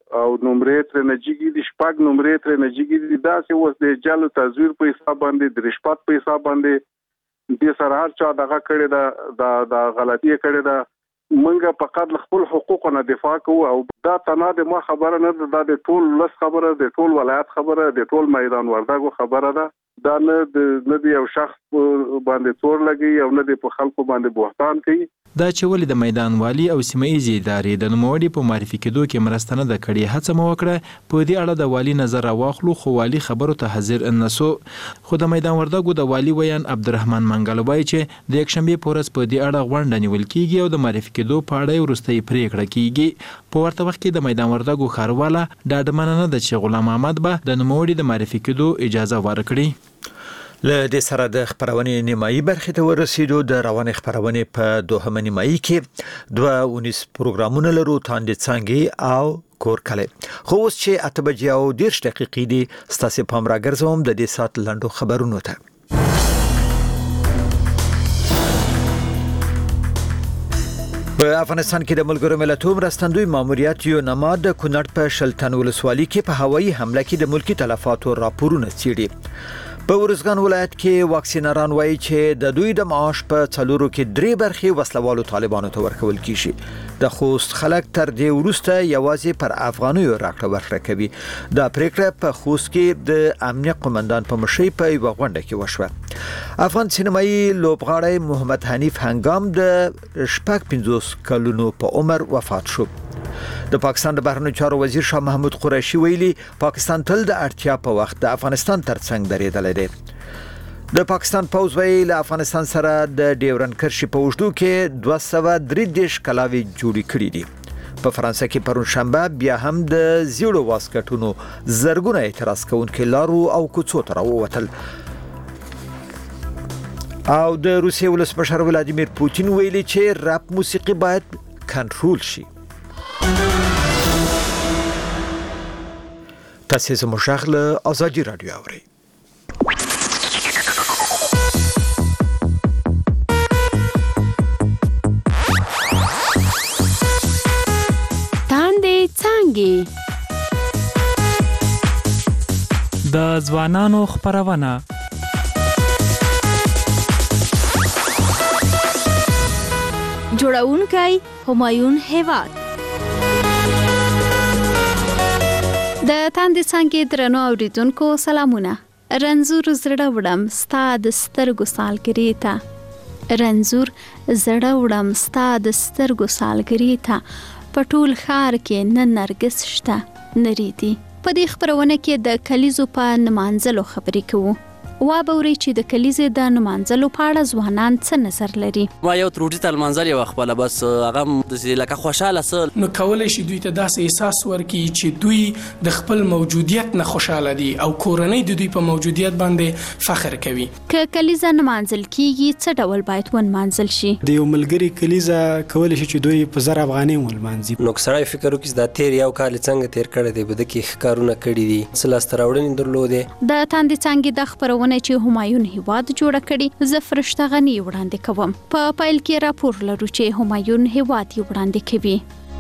او نمرې تر نجیږي د شپږ نمرې تر نجیږي دا چې اوس د جالو تزویر په حساب باندې د رشوت په حساب باندې د سره هر چا دغه کړي دا غلطي کړي دا منګه فقط خپل حقوق نه دفاع کوو او دا تنه د ما خبره نه ده د ټول لس خبره د ټول ولایت خبره د ټول میدان وردګو خبره ده دا نه د یو شخص باندې تور لګي او نه د خلکو باندې بوختان کوي دا چې ولې د میدان والی او سیمه ایزي ادارې د نوموړي په معرفي کېدو کې مرسته نه ده کړې هڅه مو وکړه په دې اړه د والي نظر واخلو خو والي خبرو ته حاضر نسو خو د میدان وردګو د والي ویان عبدالرحمن منګل وایي چې د یکشنبه په ورځ په دې اړه غونډه نیول کیږي او د معرفي کېدو په اړه وروستۍ پریکړه کیږي په ورته وخت کې د میدان وردګو ښارواله ډاډمنه نه ده چې غلام محمد به د نوموړي د معرفي کېدو اجازه ورکړي له دې سره د خبرونې نیمایي برخې ته ورسېدو د روانې خبرونې په دوهمه نیمایي کې 2 پروګرامونه لرو تاندې څنګه او کور کله خو اوس چې 8 بجې او 10 دقیقې دي ستاسو پام راګرځوم د دې سات لنډو خبرونو ته په افغانستان کې د ملګرو ملتونو مرستندوی ماموریت یوناما د کونړ په شلتن ولسوالۍ کې په هوایي حمله کې د ملکی تلفاتو راپورونه څېړي په ورزګان ولایت کې واکسینران وایي چې د دوی د معاش په څلورو کې 3 برخې وسلوالو طالبانو ته ورکول کیږي د خوست خلک تر دې وروسته یوازې پر افغانیو راکړه ورکړه کوي دا پریکړه په خوست کې د امنیت قومندان په مشرۍ په یو غونډه کې وشوه افغان سینمایي لوبغاړی محمد حنیف هنګام د 55 کلونو په عمر وفات شو د پاکستان د بهرنیو چارو وزیر شاه محمود قریشي ویلي پاکستان تل د اړتیا په وخت د افغانستان ترڅنګ درېدلی دی د پاکستان پوځ ویل افغانستان سره د ډیورند کرښې په اوږدو کې 233 کلاوي جوړې کړې دي په فرانسه کې پرون شنبه بیا هم د زیړو واسکټونو زرګونه اعتراض کوونکي لارو او کوڅو ته راووتل او د روسیې ولسمشر ولادیمیر پوتین ویلي چې رپ موسیقي باید کنټرول شي تاسو زموږ شغله ازادي رادیو اورئ تاندې څنګه د ځوانانو خبرونه جوړونکی همایون هیواد د تاندې څنګه درنو اوریدونکو سلامونه رنزور زړه وړم ستاد سترګو سالګری ته رنزور زړه وړم ستاد سترګو سالګری ته پټول خار کې نه نرګس شته نریدي په دې خبرونه کې د کلیزو په نمانځلو خبرې کوو وا بوري چې د کلیزې د نمانځلو په اړه ځوانان څه نظر لري ما یو تروټی تل منځل یو خپل بس هغه د لکه خوشاله سل نو کولای شي دوی ته داسې احساس ورکړي چې دوی د خپل موجودیت نه خوشاله دي او کورنۍ د دوی په موجودیت باندې فخر کوي که کلیزه نمانځل کیږي څه ډول باید ونمانځل شي د یو ملګری کلیزه کولای شي چې دوی په 1000 افغانۍ ولمانځي نو سړی فکر وکړي دا تیر یو کال څنګه تیر کړی دی بده کې ښکارونه کړی دي سلاستراوړنې درلودې د تاندې څنګه د خبرونه چې همایون هیواد جوړ کړي زه فرشته غنی وړاندې کوم په پایل کې راپور لرو چې همایون هیواد وړاندې کوي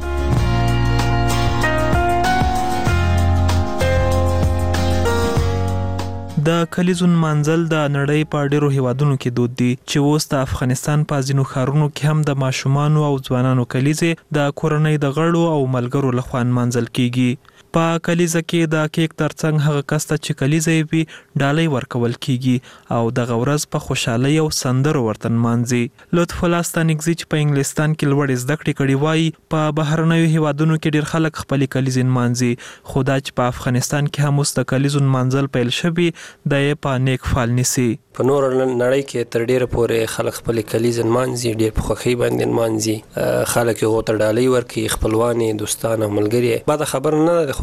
د کلیزون منځل د نړۍ په ډیرو هیوادونو کې دود دي چې اوس د افغانستان په ځینو ښارونو کې هم د ماشومانو او ځوانانو کلیزې د کورنۍ د غړو او ملګرو لخوا منځل کیږي په کلیزه کې د کیک ترڅنګ هغه کس ته چې کلیزه وي ډالۍ ورکول کیږي او د غورز په خوشحالي او سندرو ورته مانځي لطف الله ستانګزي چې په انګلستان کې لوړ زده کړې کړې وای په بهرنیو هیوادونو کې ډیر خلک خپل کلیزین مانځي خدا چې په افغانستان کې هم اوس د کلیزون منځل پیل شوی د په نیک فال نسی په نور نړۍ کې تر ډیره پورې خلک خپل کلیزن مانځي ډیر په خوخي باندې مانځي خلک یو ته ډالۍ ورکي خپلوان دوستان او ملګری بعد خبر نه خو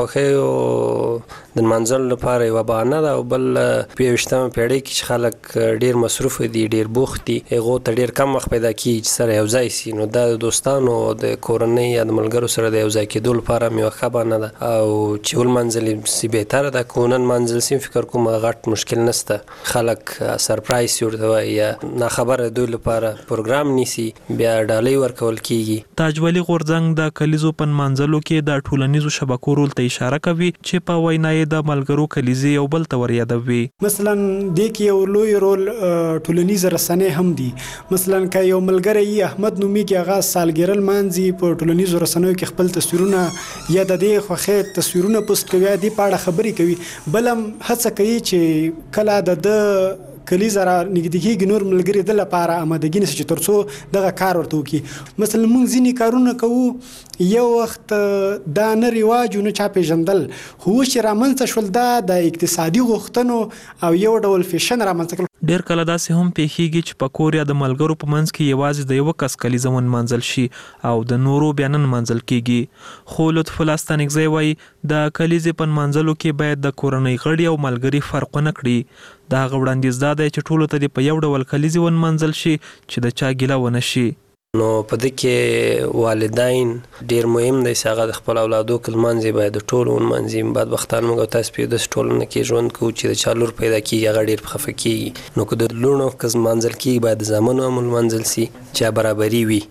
خوښیو د منځل لپاره یو بهانه ده او بل په 20مه پیړۍ کې چې خلک ډیر مصروف دي ډیر بوخت دي هغه ته ډیر کم وخت پیدا کیږي چې سره یو ځای سي نو د دوستانو د کورنۍ یا د ملګرو سره د یو ځای کېدو لپاره یو ښه بهانه ده او چې ول منځل سي بهتره ده کونن منځل سي فکر کوم غټ مشکل نشته خلک سرپرایز ورته یا نه خبره دوی لپاره پروګرام نیسی بیا ډالۍ ورکول کیږي تاج ولی غورځنګ د کلیزو پن منځلو کې د ټولنیزو شبکو رول ته اشاره کوي چې په وینای د ملګرو کلیزي یو بل تور یادوي مثلا د کې یو لوی رول ټولنیز رسنۍ هم دي مثلا که یو ملګری احمد نومي کې هغه سالګرل مانځي په ټولنیزو رسنیو کې خپل تصویرونه یا د دې خوخه تصویرونه پوسټ کوي د پاړه خبري کوي بلم هڅه کوي چې کله د کلیزه را نږدې کېږي نور ملګري د لپاره آمادګي نشي چې ترڅو دغه کار ورته وکړي مثلا موږ ځینې کارونه کوو یو وخت دا نه رواج نه چا پیژندل خو چې رامنځته شول دا د اقتصادي غوښتنو او یو ډول فیشن رامنځته کړل ډیر کله داسې هم پیښیږي چې په کور یا د ملګرو په منځ کې یوازې د یو کس کلیزه ون منځل شي او د نورو بیانن منځل کیږي خو لطف الله ستانکزی وایي د کلیزې په منځلو کې باید د کورنۍ غړي او ملګري فرق نه کړي دا غوړاندیز دا دی چې ټولو ته په یو ډول کلیزې ون منځل شي چې د چا ګیله ونه شي نو په دې کې والدین ډیر مهم دي چې هغه د خپل اولادو کلمانځي باید ټول ونمنځي بعد وختان موږ تاسو په دې ټولنه کې ژوند کوو چې د چالور پیدا کیږي هغه ډیر خفه کیږي نو که د لونو کز منځل کیږي باید زمانو عمل منځل سي چې برابرۍ وي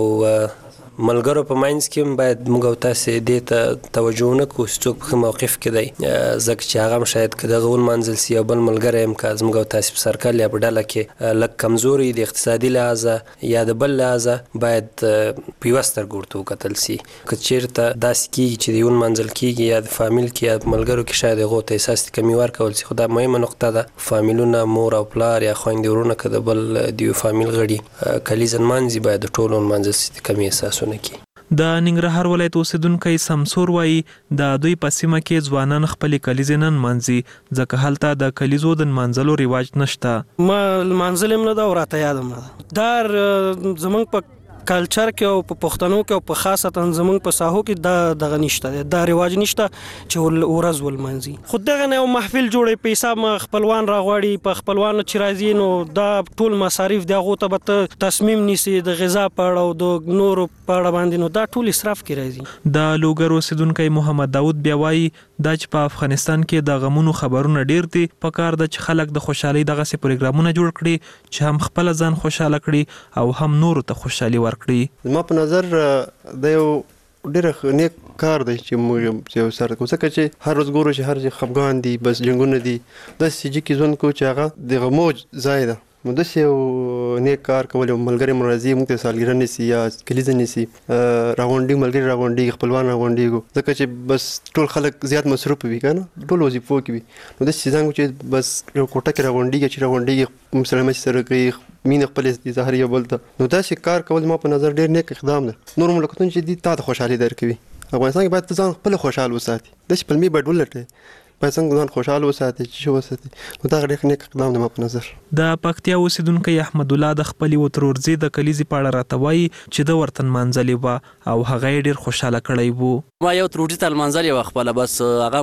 او ملګرو په ماینس کې باید موږ تاسو دې ته توجه وکړو چې څوک په موقف کې دی ځکه چې هغه شاید کده غول منځل سی بل ملګری هم کاز موږ تاسو په سرکل یا په ډله کې لک کمزوري د اقتصادي لحاظ یا د بل لحاظ باید پیوستر ګورتو قتل سی که چیرته داس کیږي چې دیون منځل کیږي یا د فامیل کې یا ملګرو کې شاید هغه ته احساس کمی ورکول سي خو دا مهمه نقطه ده فامیلونه مور او پلار یا خويندې ورونه کده بل دیو فامیل غړي کلیزن منځي باید ټولون منځل سي کمی احساس د ننګرهار ولایت اوسیدونکو سمسور وایي د دوی په سیمه کې ځوانان خپل کلیزې نن منځي ځکه هلته د کلیزو د منځلو رواج نشته ما منځل هم نه دا وراته یادم دا زمونږ په کلچر کې او په پښتنو کې او په خاصتا زمونږ په ساحو کې دغه نشته دا رواج نشته چې ورځ ولمنځي خو دغه نه محفل جوړي په حساب خپلوان راغواړي په خپلوان چې راځي نو دا ټول مصارف دی هغه ته به تصمیم نیسي د غذا په اړه او د نور په اړه باندې نو دا ټول اسراف کې راځي د لوګر اوسیدونکو محمد داوود بیا وایي دا چې په افغانستان کې د غمونو خبرونه ډیر دي په کار د چې خلک د خوشحالي دغه سي پروګرامونه جوړ کړي چې هم خپل ځان خوشاله کړي او هم نور ته خوشحالي ورکړي ما په نظر د یو ډېر نیک کار دی چې موږ یو سره کوڅه چې هر ورځ ګورو چې هر خفګان دي بس جنگونه دي د سيجي کې ځون کو چې هغه د غموج ځای ده نو د یو نیک کار کول ملګری مرزي موږ ته سالګرنه نسی یا کلیزه نسی راغونډي ملګری راغونډي خپلوان راغونډي ځکه چې بس ټول خلک زیات مصروف وي کنه ټول وظیفو کې وي نو د سیزان چې بس یو کوټه کې راغونډي چې راغونډي مسلمان سره کوي مين خپل ظاهر یو بل ته نو دا شي کار کول ما په نظر ډیر نیک اقدام ده نور ملکتون چې دي تا خوشحالي درکوي افغانستان کې باید ځان خپل خوشاله وساتي د خپل می بدول لټه په څنګه ځان خوشاله وساتي چې وساتي نو دا ډېر نیک اقدام دی په نظر د پکتیا اوسیدونکو احمد الله د خپل وترورزي د کلیزي پاړه راتوي چې د ورتن منځلي و او هغه ډېر خوشاله کړی وو ما یو تروټی تل منځلي و خپل بس هغه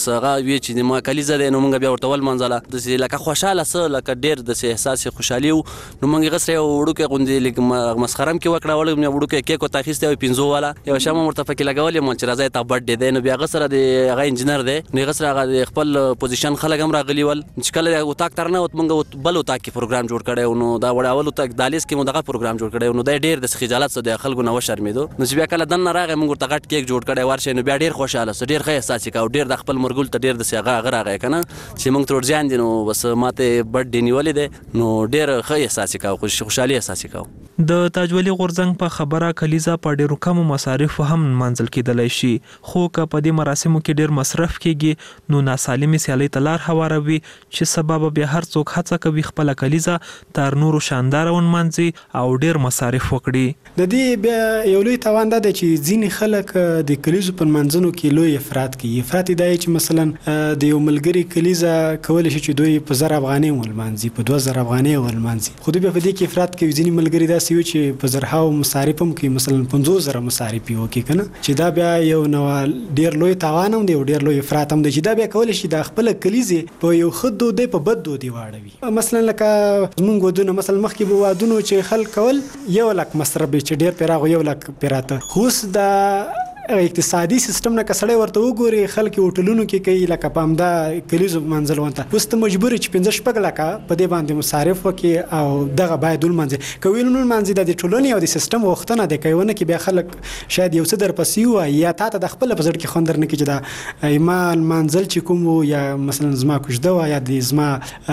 وی چې ما کلیزه دی نو موږ بیا ورته ول منځله د لکه خوشاله سره لکه ډېر د احساس خوشحالي نو موږ غسره وړوکه غوندې لکه مسخرم کې وکړه ول وړوکه کیک او تاخیسته او پینځو والا یو شمه مرته پکې لګولې مونږ چې راځي تا بډ دی نو بیا غسره د هغه انجنیر دی نو غسره هغه خپل پوزیشن خلک هم راغلی ول چې کله او تاک ترنه وت مونږ بل او تاک پروګرام جوړ کړو نو دا وړ اول تاک دالیس کې مونږ دغه پروګرام جوړ کړو نو دا ډېر د خجالت سره د خلکو نو شرمېدو نو چې بیا کله دنه راغی مونږ ته غټ کیک جوړ کړو ورشه نو بیا ډېر خوشاله سره ډېر ښه احساس وکاو ډېر د خپل مرګول ته ډېر د سیغه غراغی کنه چې مونږ تر ځان دي نو بس ماته بډ دی نیولې ده نو ډېر ښه احساس وکاو خوشحالي احساس وکاو د تاجولي غورځنګ په خبره کلیزه په ډېرو کم مصارف هم منځل کېدلای شي خو که په دې مراسمو کې ډېر مصرف کیږي نو ناسالمي سیالي ته لار هواروي چې سبب بیا هر څوک هڅه کوي خپل کلیزه تر نورو شاندار ونمانځي او ډیر مصارف وکړي. د دې بیا یو لوی توان ده چې ځینې خلک د کلیزو په منځونو کې لوی افراط کوي. افراط دی چې مثلا د یو ملګری کلیزه کول شي چې دوی په 1000 افغانۍ ولمانځي په 2000 افغانۍ ولمانځي. خو دوی په دې کې افراط کوي. ځینې ملګری دا سوي چې په زرهاو مصارف هم کوي مثلا 50000 مصارف یو کې کنه چې دا بیا یو نو ډیر لوی توان هم دی او ډیر لوی افراط هم دی چې دا بیا کول شي د خپل کلیزه په یو خدو دی په بدو دی واړوي. مثلا لکه مونږ ودونه مثلا مخکې به وادونو چې خلک کول 1 لک مصرف چې ډیر پیراغ 1 لک پیراته خوس د اقتصادي سیستم نه کسړې ورته وګوري خلک هوټلونو کې کوي لکه پامدا کلیزو منځل ونته وست مجبور چې 15 لکه په دې باندې مصارف وکي او دغه باید المنځ کوي نو منځ د ټولنې او د سیستم وختنه د کوونه کې به خلک شاید یو څه در پسې و یا تا ته د خپل په ځړ کې خوندر نه کې چې دا ایمان منځل چې کوم یا مثلا زما کوژده و یا د زما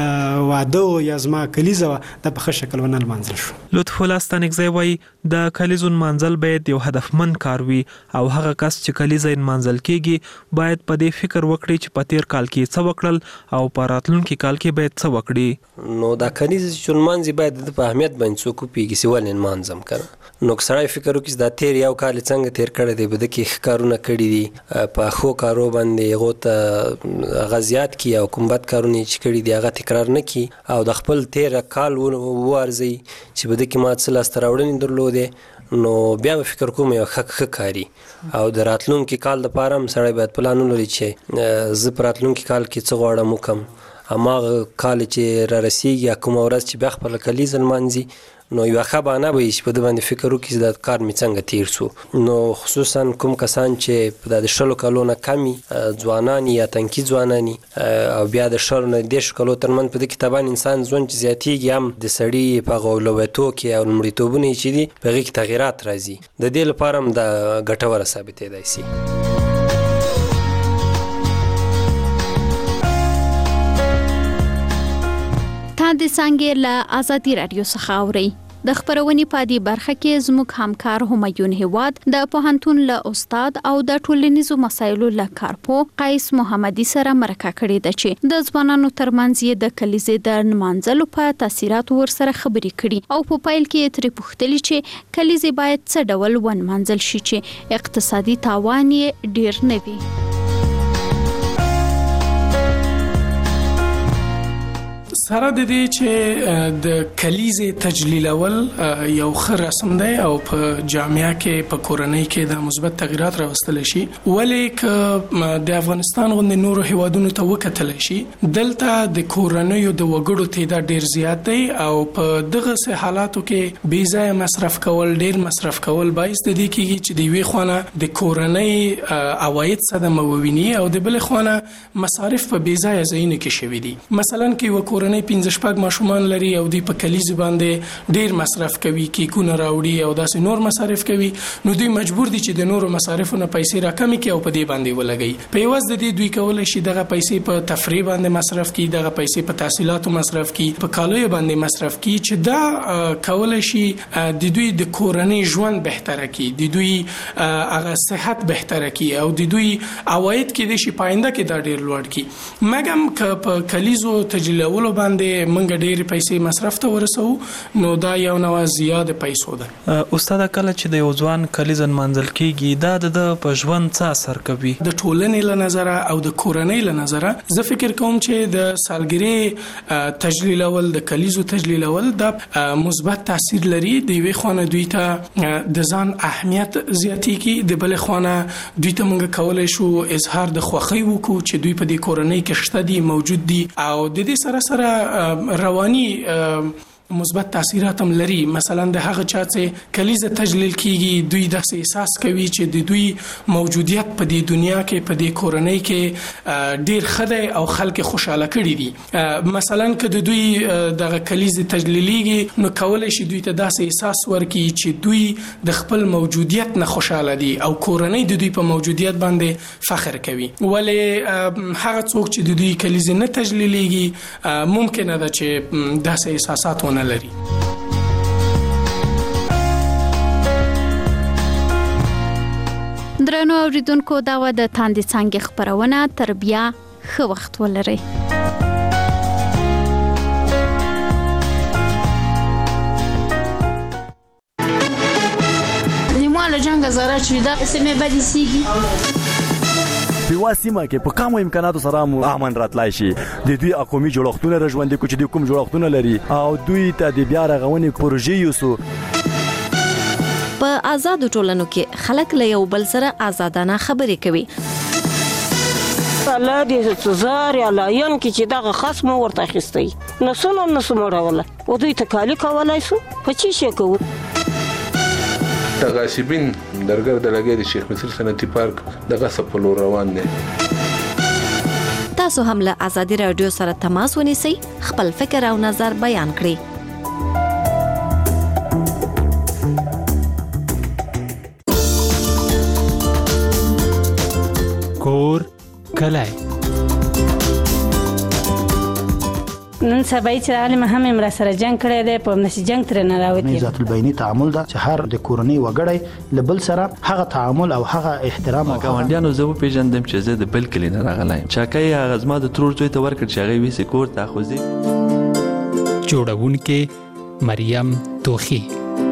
واده یا زما کلیزه د په شکل ونه منځل شو. لطف الله ستانګزی وای د کلیزون منځل باید یو هدفمن کار وي او هغه کس چې کلیزه منځل کیږي باید په دې فکر وکړي چې په تیر کال کې څه وکړل او په راتلونکي کال کې باید څه وکړي. نو دا کلیزه چې منځي باید د اهمیت باندې څوک پیږي چې ولې منځم کړه. نو سړی فکر وکړي دا تیر یو کال څنګه تیر کړی دی بده کې کارونه کړی دي په خو کارو باندې غوته غزيات کی او کومبت کارونه چې کړی دی هغه تکرار نه کی او د خپل تیر کال ورزي چې بده کې ما څه لاس تراوړنې درلوده نو بیا فکر کوم یو حق کاری او د راتلونکي کال لپاره هم سړی باید پلان ولري چې زه په راتلونکي کال کې څه غواړم وکم اما کال چې را رسیږي کوم ورځ چې بیا خپل کلیزه منځي نو یو خبره به چې په دې باندې فکر وکړي چې دا کار می څنګه تیر شو. نو خصوصا کوم کسان چې د 10 کلونو کمی ځوانان یا تنکي ځوانان او بیا د شهر نه 10 کلو ترمن په دې کتابان انسان ځون چې زیاتیږي هم د سړی په غولوتو کې او مړیتوبونه چې دي په غي تغیرات راځي د دې لپاره هم د ګټوره ثابتې دی سي. د څنګه له آزادي رادیو څخه اوري د خبرونې په دې برخه کې زموږ همکار همایون هواد د پوهنتون له استاد او د ټولنیزو مسایلو له کارپو قیس محمدي سره مرکه کړې ده چې د ځوانانو ترمنځ د کلیزې د منځلو په تاثیرات ورسره خبرې کړي او په پایل کې ترې پوښتلې چې کلیزې باید څه ډول ون منځل شي چې اقتصادي تاوان یې ډیر نه وي. سره د دې چې د کلیزې تجلیلول یو ښه رسم دی او په جامعه کې په کورنۍ کې د مثبت تغیرات راوستل شي ولې ک د افغانستان غوندې نورو هیوادونو ته وکتل شي دلته د کورنۍ د وګړو تعداد ډیر زیات دی او په دغه حالاتو کې بې ځای مصرف کول ډیر مصرف کول باعث د دې کېږي چې د وی خونه د کورنۍ عواید صدمه وویني او د بل خونه مصارف په بې ځای ځایونه کې شوي دي. مثلا کې و کورنۍ 15 ماشومان لري او دوی په کلیزه باندې ډیر مصرف کوي کیکونه راوړي او داسې نور مصارف کوي نو دوی مجبور دي چې د نورو مصارفونو پیسې راکمي کوي او په دې باندې ولګي. په یوازې د دوی کول شي دغه پیسې په تفریح باندې مصرف کوي دغه پیسې په تحصیلاتو مصرف کوي په کالو باندې مصرف کوي چې دا کول شي د دوی د کورنۍ ژوند بهتره کوي د دوی هغه صحت بهتره کوي او د دوی عواید کې د شي پاینده کې دا ډیر لوړ کوي. مګم په کلیزو تجلیلولو باندې منګ ډېر پیسې مصرف ته ورسو نو دا یو نوع زیاده پیسو ده. استاد کله چې د یو ځوان کلیزن منځل کیږي دا د په ژوند څه اثر کوي د ټولنې له نظر او د کورنۍ له نظر زه فکر کوم چې د سالګری تجلیلول د کلیزو تجلیلول د مثبت تاثیر لري د وی خونه دوی ته د ځان اهمیت زیاتېږي د بل خونه دوی ته موږ کولای شو اظهار د خوښۍ وکړو چې دوی په دې کورنۍ کې شته دي موجود دي او د دې سره رواني مثبت تاثیرات هم لري. مثلا د هغه چا چې کلیزه تجلیل کیږي دوی د احساس کوي چې د دوی موجودیت په دې دنیا کې په دې کورنۍ کې ډیر خدای او خلک خوشاله کړي دي. مثلا که د دوی د کلیزه تجلیلیږي نو کولای شي دوی ته داسې احساس ورکړي چې دوی د خپل موجودیت نه خوشاله دي او کورنۍ د دوی په موجودیت باندې فخر کوي. ولې هغه څوک چې د دوی کلیزه نه تجلیلیږي ممکن ده چې داسې احساسات ونه لري. درنو اوریدونکو دا و د تاندې څنګه خبرونه تربیه ښه وخت ولرئ. له جنگ زره چې دا سیمه بدی سیږي په واسمه کې په کوم امکاناتو سره مو امن راتلای شي د دوی قومي جوړښتونه رژوندې کوچ د کوم جوړښتونه لري او دوی ته د بیا رغونې پروژې یوسو. په آزاد ټولنو کې خلک له یو بل سره آزادانه خبرې کوي. الله دې زار یا لاین کې چې دغه خصم ورته اخیستی نو سونه مړوله او دوی ته کالی کولای سو په چی شي کوو. غاصبین درګر د لګي د شیخ مصر صنعتي پارک د غصب په لور روان دي. تاسو هم له آزادي رادیو سره تماس ونیسئ، خپل فکر او نظر بیان کړئ. کور کلای نن سبا چې عالم هم امر سره جنگ کړی دی په نشي جنگ تر نه راوتی. ذات البینی تعامل دا چې هر د کورنۍ وګړی لبل سره هغه تعامل او هغه احترام او ګاونډیانو زه پیژندم چې زه د بل کلی نه راغلایم. چاکای هغه زما د ترور زوی ته ورکړ چې هغه ویسه کور ته خوځي. جوړونکې مریم توخی.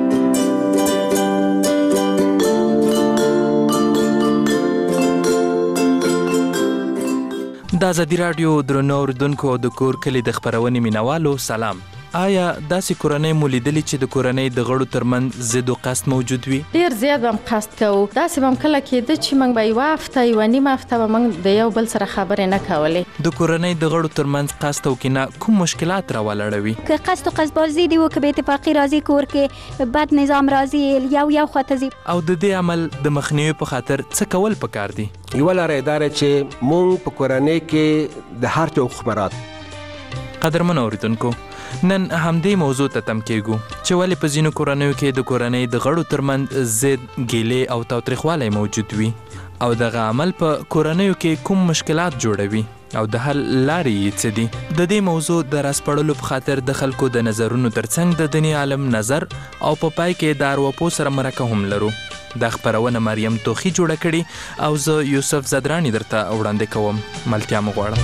د آزادي رادیو درنو اوریدونکو د کور کلی د خبرونې مینوالو سلام. آیا داسې کورنۍ مو لیدلې چې د کورنۍ د غړو ترمنځ ضد او قصد موجود وي؟ ډیر زیات هم قصد کوو. داسې هم کله کېده چې موږ به یوه هفته یوه نیمه هفته به موږ د یو بل سره خبرې نه کولې. د کورنۍ د غړو ترمنځ قصد او کینه کوم مشکلات راولاړوي؟ که قصد او قصدبازي دی او که بې اتفاقي راځي کور کې بد نظام راځي یو خواته ځي. او د دې عمل د مخنیوي په خاطر څه کول پکار دي؟ یوه لاره یې دا ده چې موږ په کورنۍ کې د هر چا خبرات. قدرمنو اوریدونکو، نن همدې موضوع ته تم کېږو چې ولې په ځینو کورنیو کې د کورنۍ د غړو ترمنځ ضد، ګیلې او تاوتریخوالی موجود وي او دغه عمل په کورنیو کې کوم مشکلات جوړوي او د حل لارې یې څه دي. د دې موضوع د راسپړلو په خاطر د خلکو د نظرونو ترڅنګ د دیني عالم نظر او په پای کې د ارواپو سره مرکه هم لرو. دا خبرونه مریم توخی جوړه کړي او زه یوسف زدرانی درته وړاندې کوم. ملتیا مو غواړم.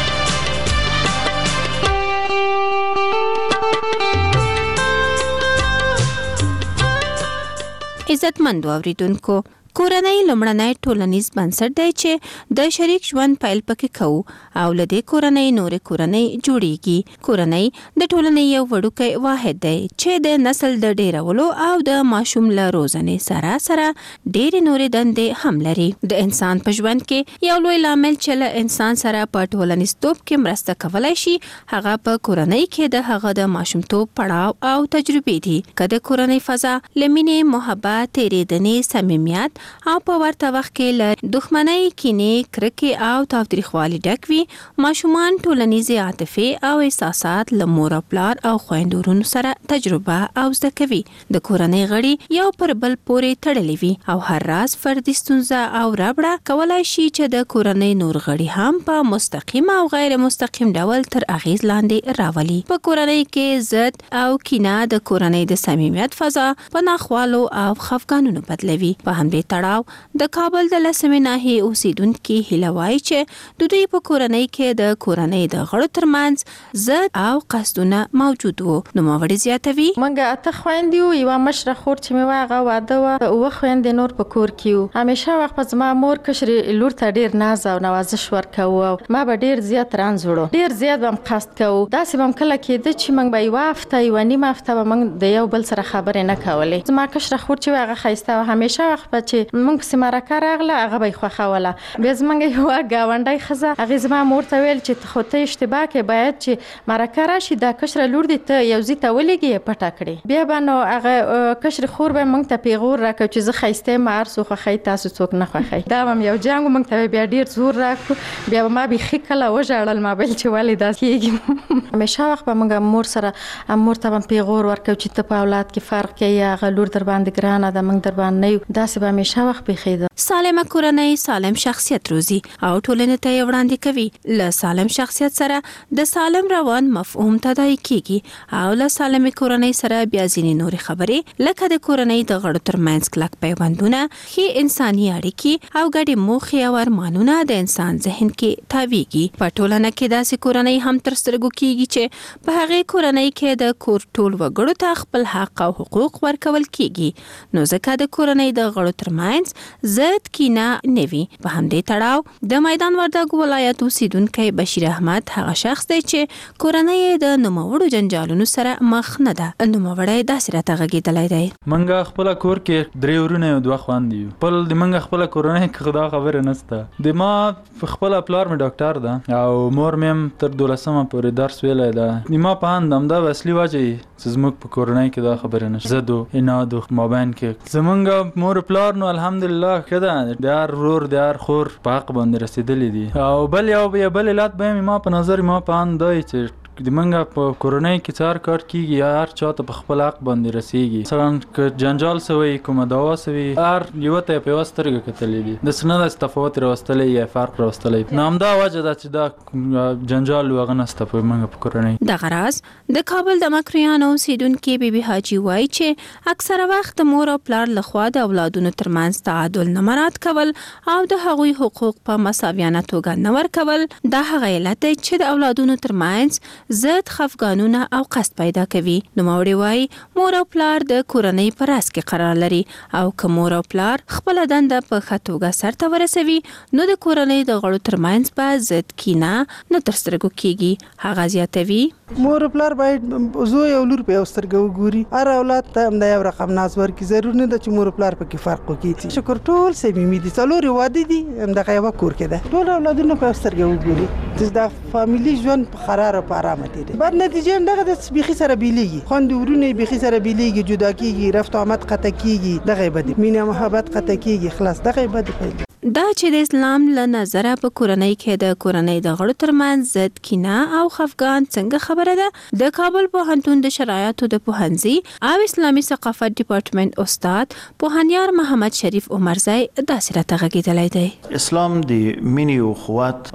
عزتمند اوریدونکو، کورنۍ لومړنی ټولنیز بنسټ دی چې د شریک ژوند پیل پکې کوو او له دې کورنۍ نورې کورنۍ جوړیږي. کورنۍ د ټولنې یو وړوکی واحد دی چې د نسل د ډیرولو او د ماشوم له روزنې سره ډېرې نورې دندې هم لري. د انسان په ژوند کې یو لوی لامل چې له انسان سره په ټولنیزتوب کې مرسته کولی شي هغه په کورنۍ کې د هغه د ماشومتوب پړاو او تجربې دي. که د کورنۍ فضا له مینې، محبت، تېرېدنې، صمیمیت او په ورته وخت کې له دښمنۍ، کینې، کرکې او تاوتریخوالي ډک وي، ماشومان ټولنیزې عاطفې او احساسات له مور او پلار او خویندو ورونو سره تجربه او زده کوي. د کورنۍ غړي یو پر بل پورې تړلي وي او هر راز فردي ستونزه او رابړه کولای شي چې د کورنۍ نور غړي هم په مستقیم او غیر مستقیم ډول تر اغیز لاندې راولي. په کورنۍ کې ضد او کینه د کورنۍ د صمیمیت فضا په ناخوالو او خفګانونو بدلوي. په همدې تړاو د کابل د لسمې ناحیې اوسیدونکي هیله وایي چې د دوی په کورنۍ کې د کورنۍ د غړو ترمنځ ضد او قصدونه موجود وو. نوموړې زیاتوي: موږ 8 خویندې وو، یوه مشره خور چې مې وه هغه واده وه، 7 خویندې نور په کور کې وو. همیشه وخت په زما مور کشرې لور ته ډېر ناز او نوازش ورکوو او ما به ډېر زیات رنځ وړو. ډېر زیات به هم قصد کوو. داسې به هم کله کېده چې موږ به یوه هفته یوه نیمه هفته به موږ د یو بل سره خبرې نه کولې. زما کشره خور چې وه هغه ښایسته وه، همیشه وخت به چې موږ پسې مرکه راغله هغه به یې خوښوله. بیا زموږ یوه ګاونډۍ ښځه هغې زما مور ته ویل چې خو ته اشتباه کې باید چې مرکه راشي دا کشره لور دې ته یو ځای ته ولېږي یې پټه کړې. بیا به نو هغه کشرې خور به موږ ته پیغور راکړ چې زه ښایسته یم، هر څوک خوښوي تاسو څوک نه خوښوي. دا به هم یو جنګ و، موږ ته بیا ډېر زور راکړو. بیا به ما بیخي کله وژړل، ما ویل چې ولې داسې کېږي. همیشه وخت به موږ مور سره مور ته به پیغور ورکړو چې ته په اولاد کې فرق کوي، هغه لور در باندې ګرانه ده، موږ در باندې نه یو. داسې به همیشه وخت پېښېده. سالمه کورنۍ سالم شخصیت روزي او ټولنې ته وړاندې کوي. له سالم شخصیت سره د سالم روان مفهوم تداعي کیږي او له سالمه کورنۍ سره بیا ځینې نورې خبرې لکه د کورنۍ د غړو ترمنځ کلک پیوندونه، ښې انساني اړیکې او ګډې موخې او ارمانونه د انسان ذهن کې تاویږي. په ټولنه کې داسې کورنۍ هم تر سترګو کیږي چې په هغې کورنۍ کې د کور ټول وګړو ته خپل حق او حقوق ورکول کیږي. نو ځکه د کورنۍ د غړو ترمنځ زد کینه نه وي. په همدې تړاو د میدان وردګو ولایت اوسیدونکی بشیر احمد هغه شخص دی چې کورنۍ د نوموړو جنجالونو سره مخ نه ده. نوموړی داسې راته غږېدلی دی. منګه خپل کور کې 3 ورونه او 2 خویندې یو. خپل د منګه خپل کورنۍ کې خدا خبره نشته. د ما خپل پلار مې ډاکټر ده او مور مې تر 12مه پورې درس ویلی ده. د ما په اند همدا اصلي وجه چې زموږ په کورنۍ کې دا خبره نشته. زد و اناد و مابین کې زمونږ مور پلار نو الحمدلله ښه ده. د هر ورور د هر خور په حق باندې رسېدلی دي. او بل علت به یې ما په نظر ما په اند دی چې د منګه په کورنۍ کې څار کار کیږي یا هر چاته په خپل حق باندې رسیږي. مثلا که جنجال سوی کومه دعوا سوی هر یو ته په واسطه کتلې دي د سند تفاوت راوستلې یا فرق راوستلې. نو همدا وجه ده چې دا جنجال وغنسته په منګه په کورنۍ. د غراز د کابل د مکریان اوسیدونکو بیبي حاجی وای چې اکثره وخت مور او پلار لخوا د اولادونو ترمنځ تعادل نه مراعات کول او د هغوی حقوق په مساویانه توګه نه ورکول دا هغه علت دی چې د اولادونو ترمنځ زد خفګانونه او قصد پیدا کوي. نوموړی وایي مور او پلار د کورنۍ په راس کې قرار لري او که مور او پلار خپل دنده په ښه توګه سرته ورسوي نو د کورنۍ د غړو ترمنځ به زد کینه نه تر سترګو کیږي. هغه زیاتوي مور او پلار باید زوی او لور په یو سترګه وګوري. هر اولاد ته همدا یو رقم ناز ورکړي. ضروري نه ده چې مور او پلار پکې فرق وکړي. شکر ټول صمیمي دي. څلور واده دي همدغه یوه کور کې ده. ټول اولادونه په یو سترګه وګوري چې د فامیلي ژوند په قرار او په ارامه تېري. بعد نتیجه هم دغه د بیخي سره بیلیږي. خویندې ورونه بیخي سره بیلیږي، جدا کېږي، رفت و آمد قطع کېږي. دغه یې بد مینه محبت قطع کېږي. خلاص دغه یې بد پیل. دا چې د اسلام له نظره په کورنۍ کې د کورنۍ د غړو ترمنځ زد کینه او خفګان څنګه خبره ده، د کابل پوهنتون د شرایطو د پوهنځي او اسلامي ثقافت ډپارټمنټ استاد پوهنیار محمد شریف عمرزی داسې راته غږېدلی دی. اسلام د مینې او اخوت،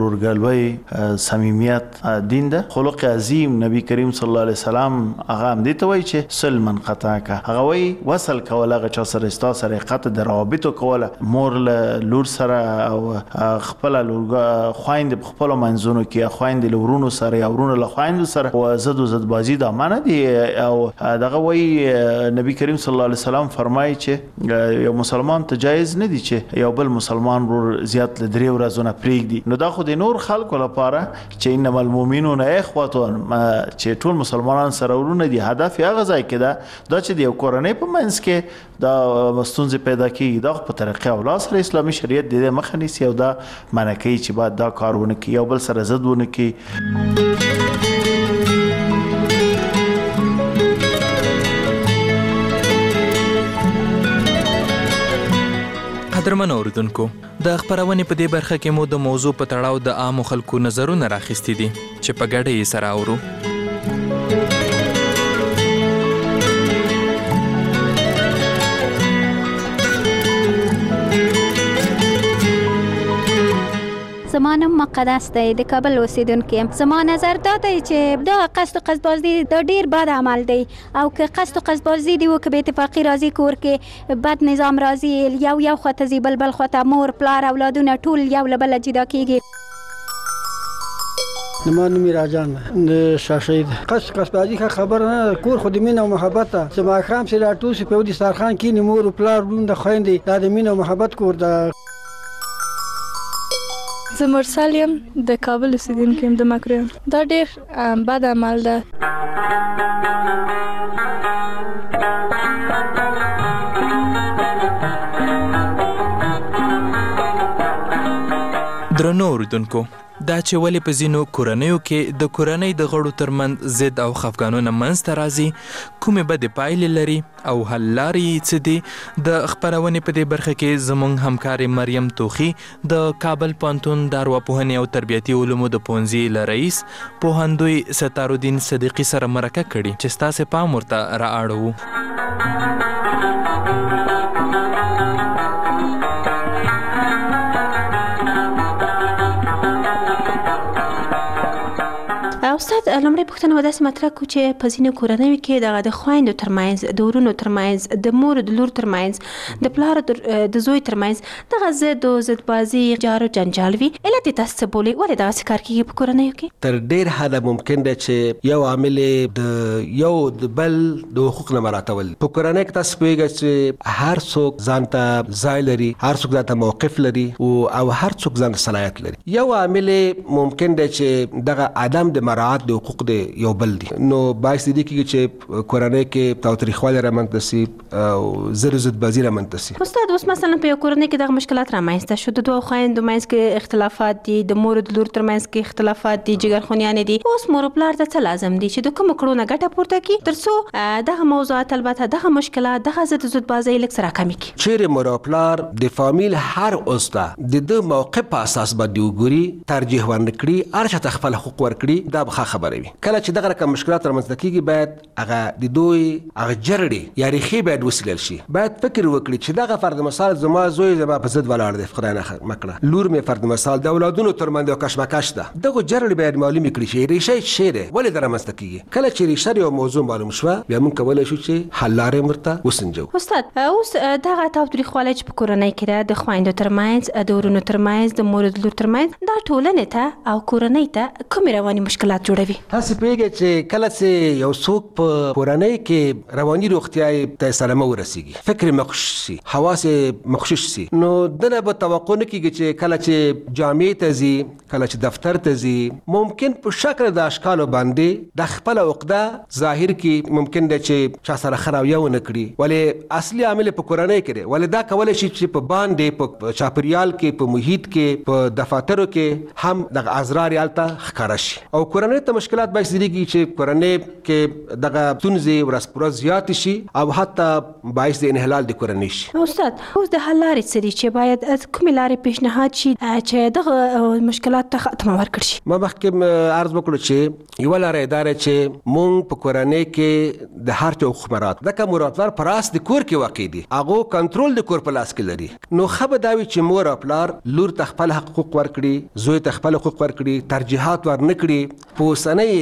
ورورګلوۍ، صمیمیت دین ده. خلق عظیم نبی کریم صلی الله علیه وسلم هغه هم دې ته وایي چې صل من قطعک. هغه وایي وصل کول هغه چا سره ستا سره قطع د روابطو کوله. مور له لور سره او خپل خويند په خپل منځونو کې خويند له ورونو سره یا ورونو له خويند سره او زد بازی د امانه دي. او دغه وی نبی کریم صلی الله علیه وسلم فرمایي چې یو مسلمان ته جایز نه دي چې یو بل مسلمان ورور زیات له 3 ورځې پرېږدي. نو دا خو د نور خلکو لپاره چې انما المؤمنون اخوه چې ټول مسلمانان سره ورونه دي. هدف هغه ځای کې دا چې د یو کورنۍ په منځ کې دا مستونزه پیدا کیږي. دا په طریقې او لاس سره اسلامي شریعت د دې مخه نیسي او دا منع کوي چې باید دا کارونه کوي یو بل سره ضد ونه کوي. قدرمن اوریدونکو، د خبرونې په دې برخه کې مو د موضوع په تړاو د عامو خلکو نظرونه راخیستي دي چې په ګډه یې سره اورو. زمانه مقدس دی، د کابل اوسیدونکو یم. زما نظر دا دی چې دا قصد و قصدبازي د ډیر بد عمل دی او که قصد و قصدبازي دی وکړي به اتفاقي راځي کور کې بد نظام راځي. یو خواته ځي بل خواته مور پلار اولادونه ټول یو له بله جدا کېږي. نما نومي راجان د شاشید قصدبازي ښه خبره نه. کور خو د مینه او محبت ته چې ماښام چې راټول شي په یو دسترخوان کښېني مور و پلار ورونه د خویندې دا د مینه او محبت کور ده. زه مرسل یم، د کابل اوسیدونکی یم، د مکریان. دا ډیر بد عمل ده. درنو اوریدونکو، دا چې ولې په ځینو کورنیو کې د کورنۍ د غړو ترمنځ ضد او خفګانونه منځته راځي، کومې بدې پایلې لري او حل لارې یې څه دي، د خپرونې په دې برخه کې زموږ همکارې مریم توخي د کابل پوهنتون د ارواپوهنې او تربیتي علومو د پوهنځي له رئیس پوهندوی ستارالدین صدیقي سره مرکه کړې چې ستاسې پام ورته را اړوو. استاد لومړی پوښتنه وداسې مطرح کو چې په ځینو کورنیو کې دغه د خویندو ترمنځ د ورونو ترمنځ د مور د لور ترمنځ د پلار د زوی ترمنځ دغه ضد او ضدبازي جار او جنجال وي علت یې تاسو څه بولئ ولې دغسې کار کېږي په کورنیو کې تر ډېر حده ممکن دی چې یو عامل د یو د بل د حقوق نه مراعاتول په کورنۍ کې تاسو پوهېږئ چې هر څوک ځان ته ځای لري هر څوک ځان ته موقف لري او هر څوک ځان ته صلاحیت لري یو عامل ممکن دی چې دغه عدم د مراعات د حقوق دی یو بل دی نو باعث دې کېږي چې کورنۍ کې تاوتریخوالی رامنځته سي او زر ضدبازي رامنځته سي استاد اوس مثلا په یو کورنۍ کې دغه مشکلات رامنځته شو د دوو خویندو منځ کې اختلافات دي د مور د لور ترمنځ کې اختلافات دي جګرخونیانې دي اوس مور او پلار ته څه لازم دي چې د کومو کړو نه ګټه پورته کړي تر څو دغه موضوعات البته دغه مشکلات دغه ضدبازي لږ څه راکمې کړي چیرې مور او پلار د فامیل هر عضو ته د ده موقف په اساس باندې وګوري ترجیح ورنکړي هر چا ته خپل حقوق ورکړي دا به ښه خبره وي کله چې دغه رقم مشکلات رامنځته کېږي باید هغه د دوی هغه جرړې یا ریښې باید وڅېړل شي باید فکر وکړي چې دغه فرد مثال زما زوی زما په ضد ولاړ دی خدای نه مه کړه لور مې فرد مثال د اولادونو ترمنځ یو کشمکش ده دغه جرړې باید معلومې کړي چې ریښه یې څه دی ولې دا رامنځته کېږي کله چې ریښه یو موضوع معلوم شوه بیا موږ کولی شو چې حل لارې ورته وسنجو استاد اوس دغه تاوتریخوالی چې په کورنۍ کې ده د خویندو ترمنځ د ورونو ترمنځ د مور د لور ترمنځ دا ټولنې ته او کورنۍ ته کومې رواني مشکلات جوړوي تاسو پوهېږئ چې کله چې یو څوک په کورنۍ کې رواني روغتیا یې ته سلامه ورسېږي فکر یې مغشوش سي حواس یې مغشوش سي نو دنه به توقع نه کېږي چې کله چې جامعې ته ځي کله چې دفتر ته ځي ممکن په شکل د اشکالو باندې د خپله عقده ظاهر کې ممکن دی چې چا سره ښه رویه ونه کړي ولې اصلي عامل په کورنۍ کې دی ولې دا کولی شي چې په باندې په چاپریال کې په محیط کې په دفاترو کې هم دغه ازرار یې هلته ښکاره شي او کورنۍ ته مشکلات باعث کېږي چې کورنۍ کې دغه ستونزې ورځ په ورځ زیاتې شي او حتی باعث د انحلال د کورنۍ شي استاد اوس د حل لارې څه دي چې باید کومې لارې پیشنهاد شي چې دغه مشکلات ته خاتمه ورکړل شي ما مخکې عرض وکړو چې یوه لاره یې دا ده چې موږ په کورنۍ کې د هر چا حقوق مراعات ځکه مور او پلار په راس د کور کې واقع دي هغو کنټرول د کور په لاس کې لري نو ښه به دا وي چې مور او پلار لور ته خپل حقوق ورکړي زوی ته خپل حقوق ورکړي ترجیحات ورنه کړي په اوسنۍ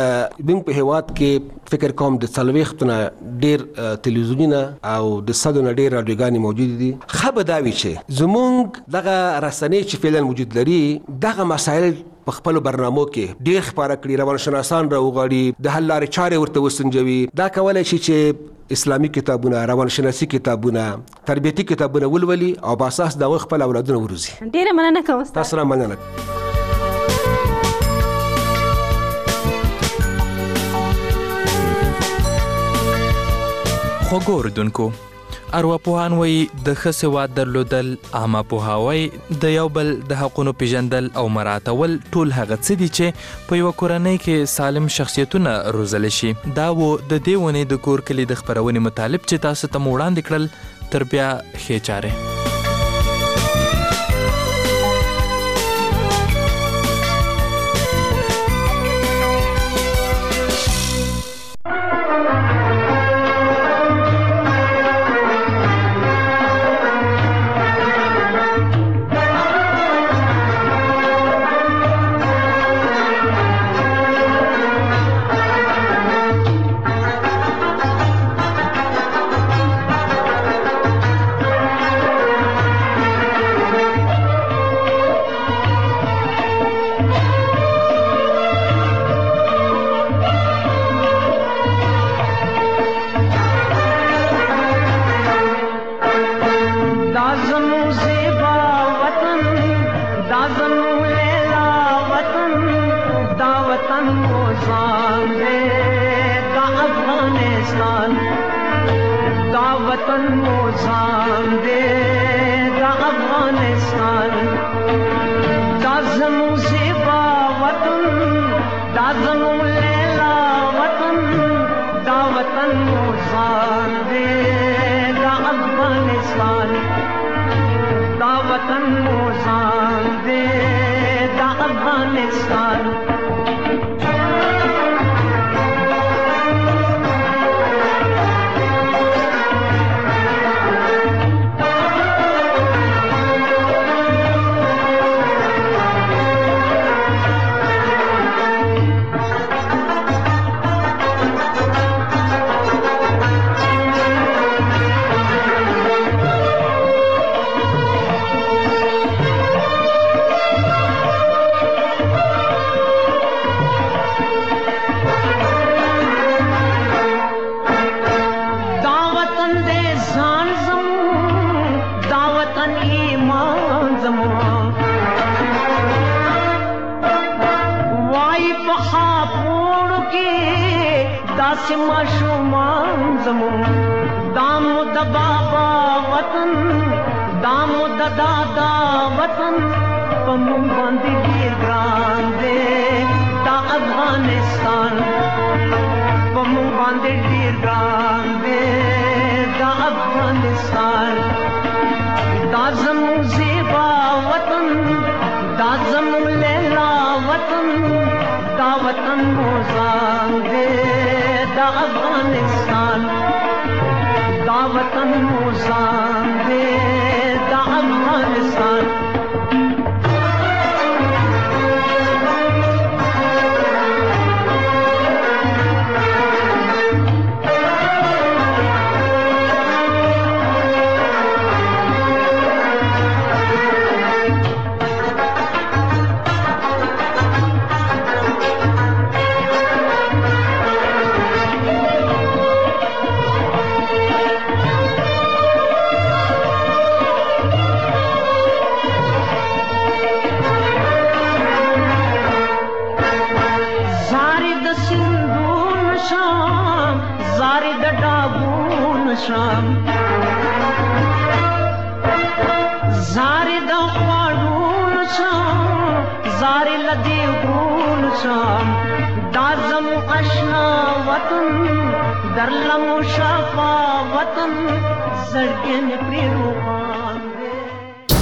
موږ په هېواد کې فکر کوم د 40 نه ډېر تلویزیونونه او د 100 نه ډېر راډیوګانې موجود دي ښه به دا وي چې زموږ دغه رسنۍ چې فعلا وجود لري دغه مسایل په خپلو برنامو کې ډېر خپاره کړي روانشناسان راوغواړي د حل لارې چارې ورته وسنجوي دا کولی شي چې اسلامي کتابونه روانشناسي کتابونه تربیتي کتابونه ولولي او په اساس د هغوی خپل اولادونه وروزي ډېره مننه کوم استاد تاسو را مننه خوږو اورېدونکو ارواپوهان وایي د ښه سواد درلودل عامه پوهاوی د یو بل د حقونو پیژندل او مراعاتول ټول هغه څه دي چې په یوه کورنۍ کې سالم شخصیتونه روزلی شي دا و د دې ونې د کور کلي د خپرونې مطالب چې تاسو ته مو وړاندې کړل تر بیا ښې چارې وطن ایمان زمون وای په خاپوړو کې داسې ماشومان زمون دامو د بابا وطن دامو د دادا وطن په مونږ باندې ډېر ګران دی دا افغانستان په مونږ باندې ډېر ګران دی دا افغانستان دا زموږ زیبا وطن دا زموږ لیلا وطن دا وطن موزان دی دا افغانستان دا وطن موزان دی دا افغانستان شام زاري د خوړون شام زاري لدی ګون شام دازم آشنا وطن درلم شفا وطن زړګن پرې روح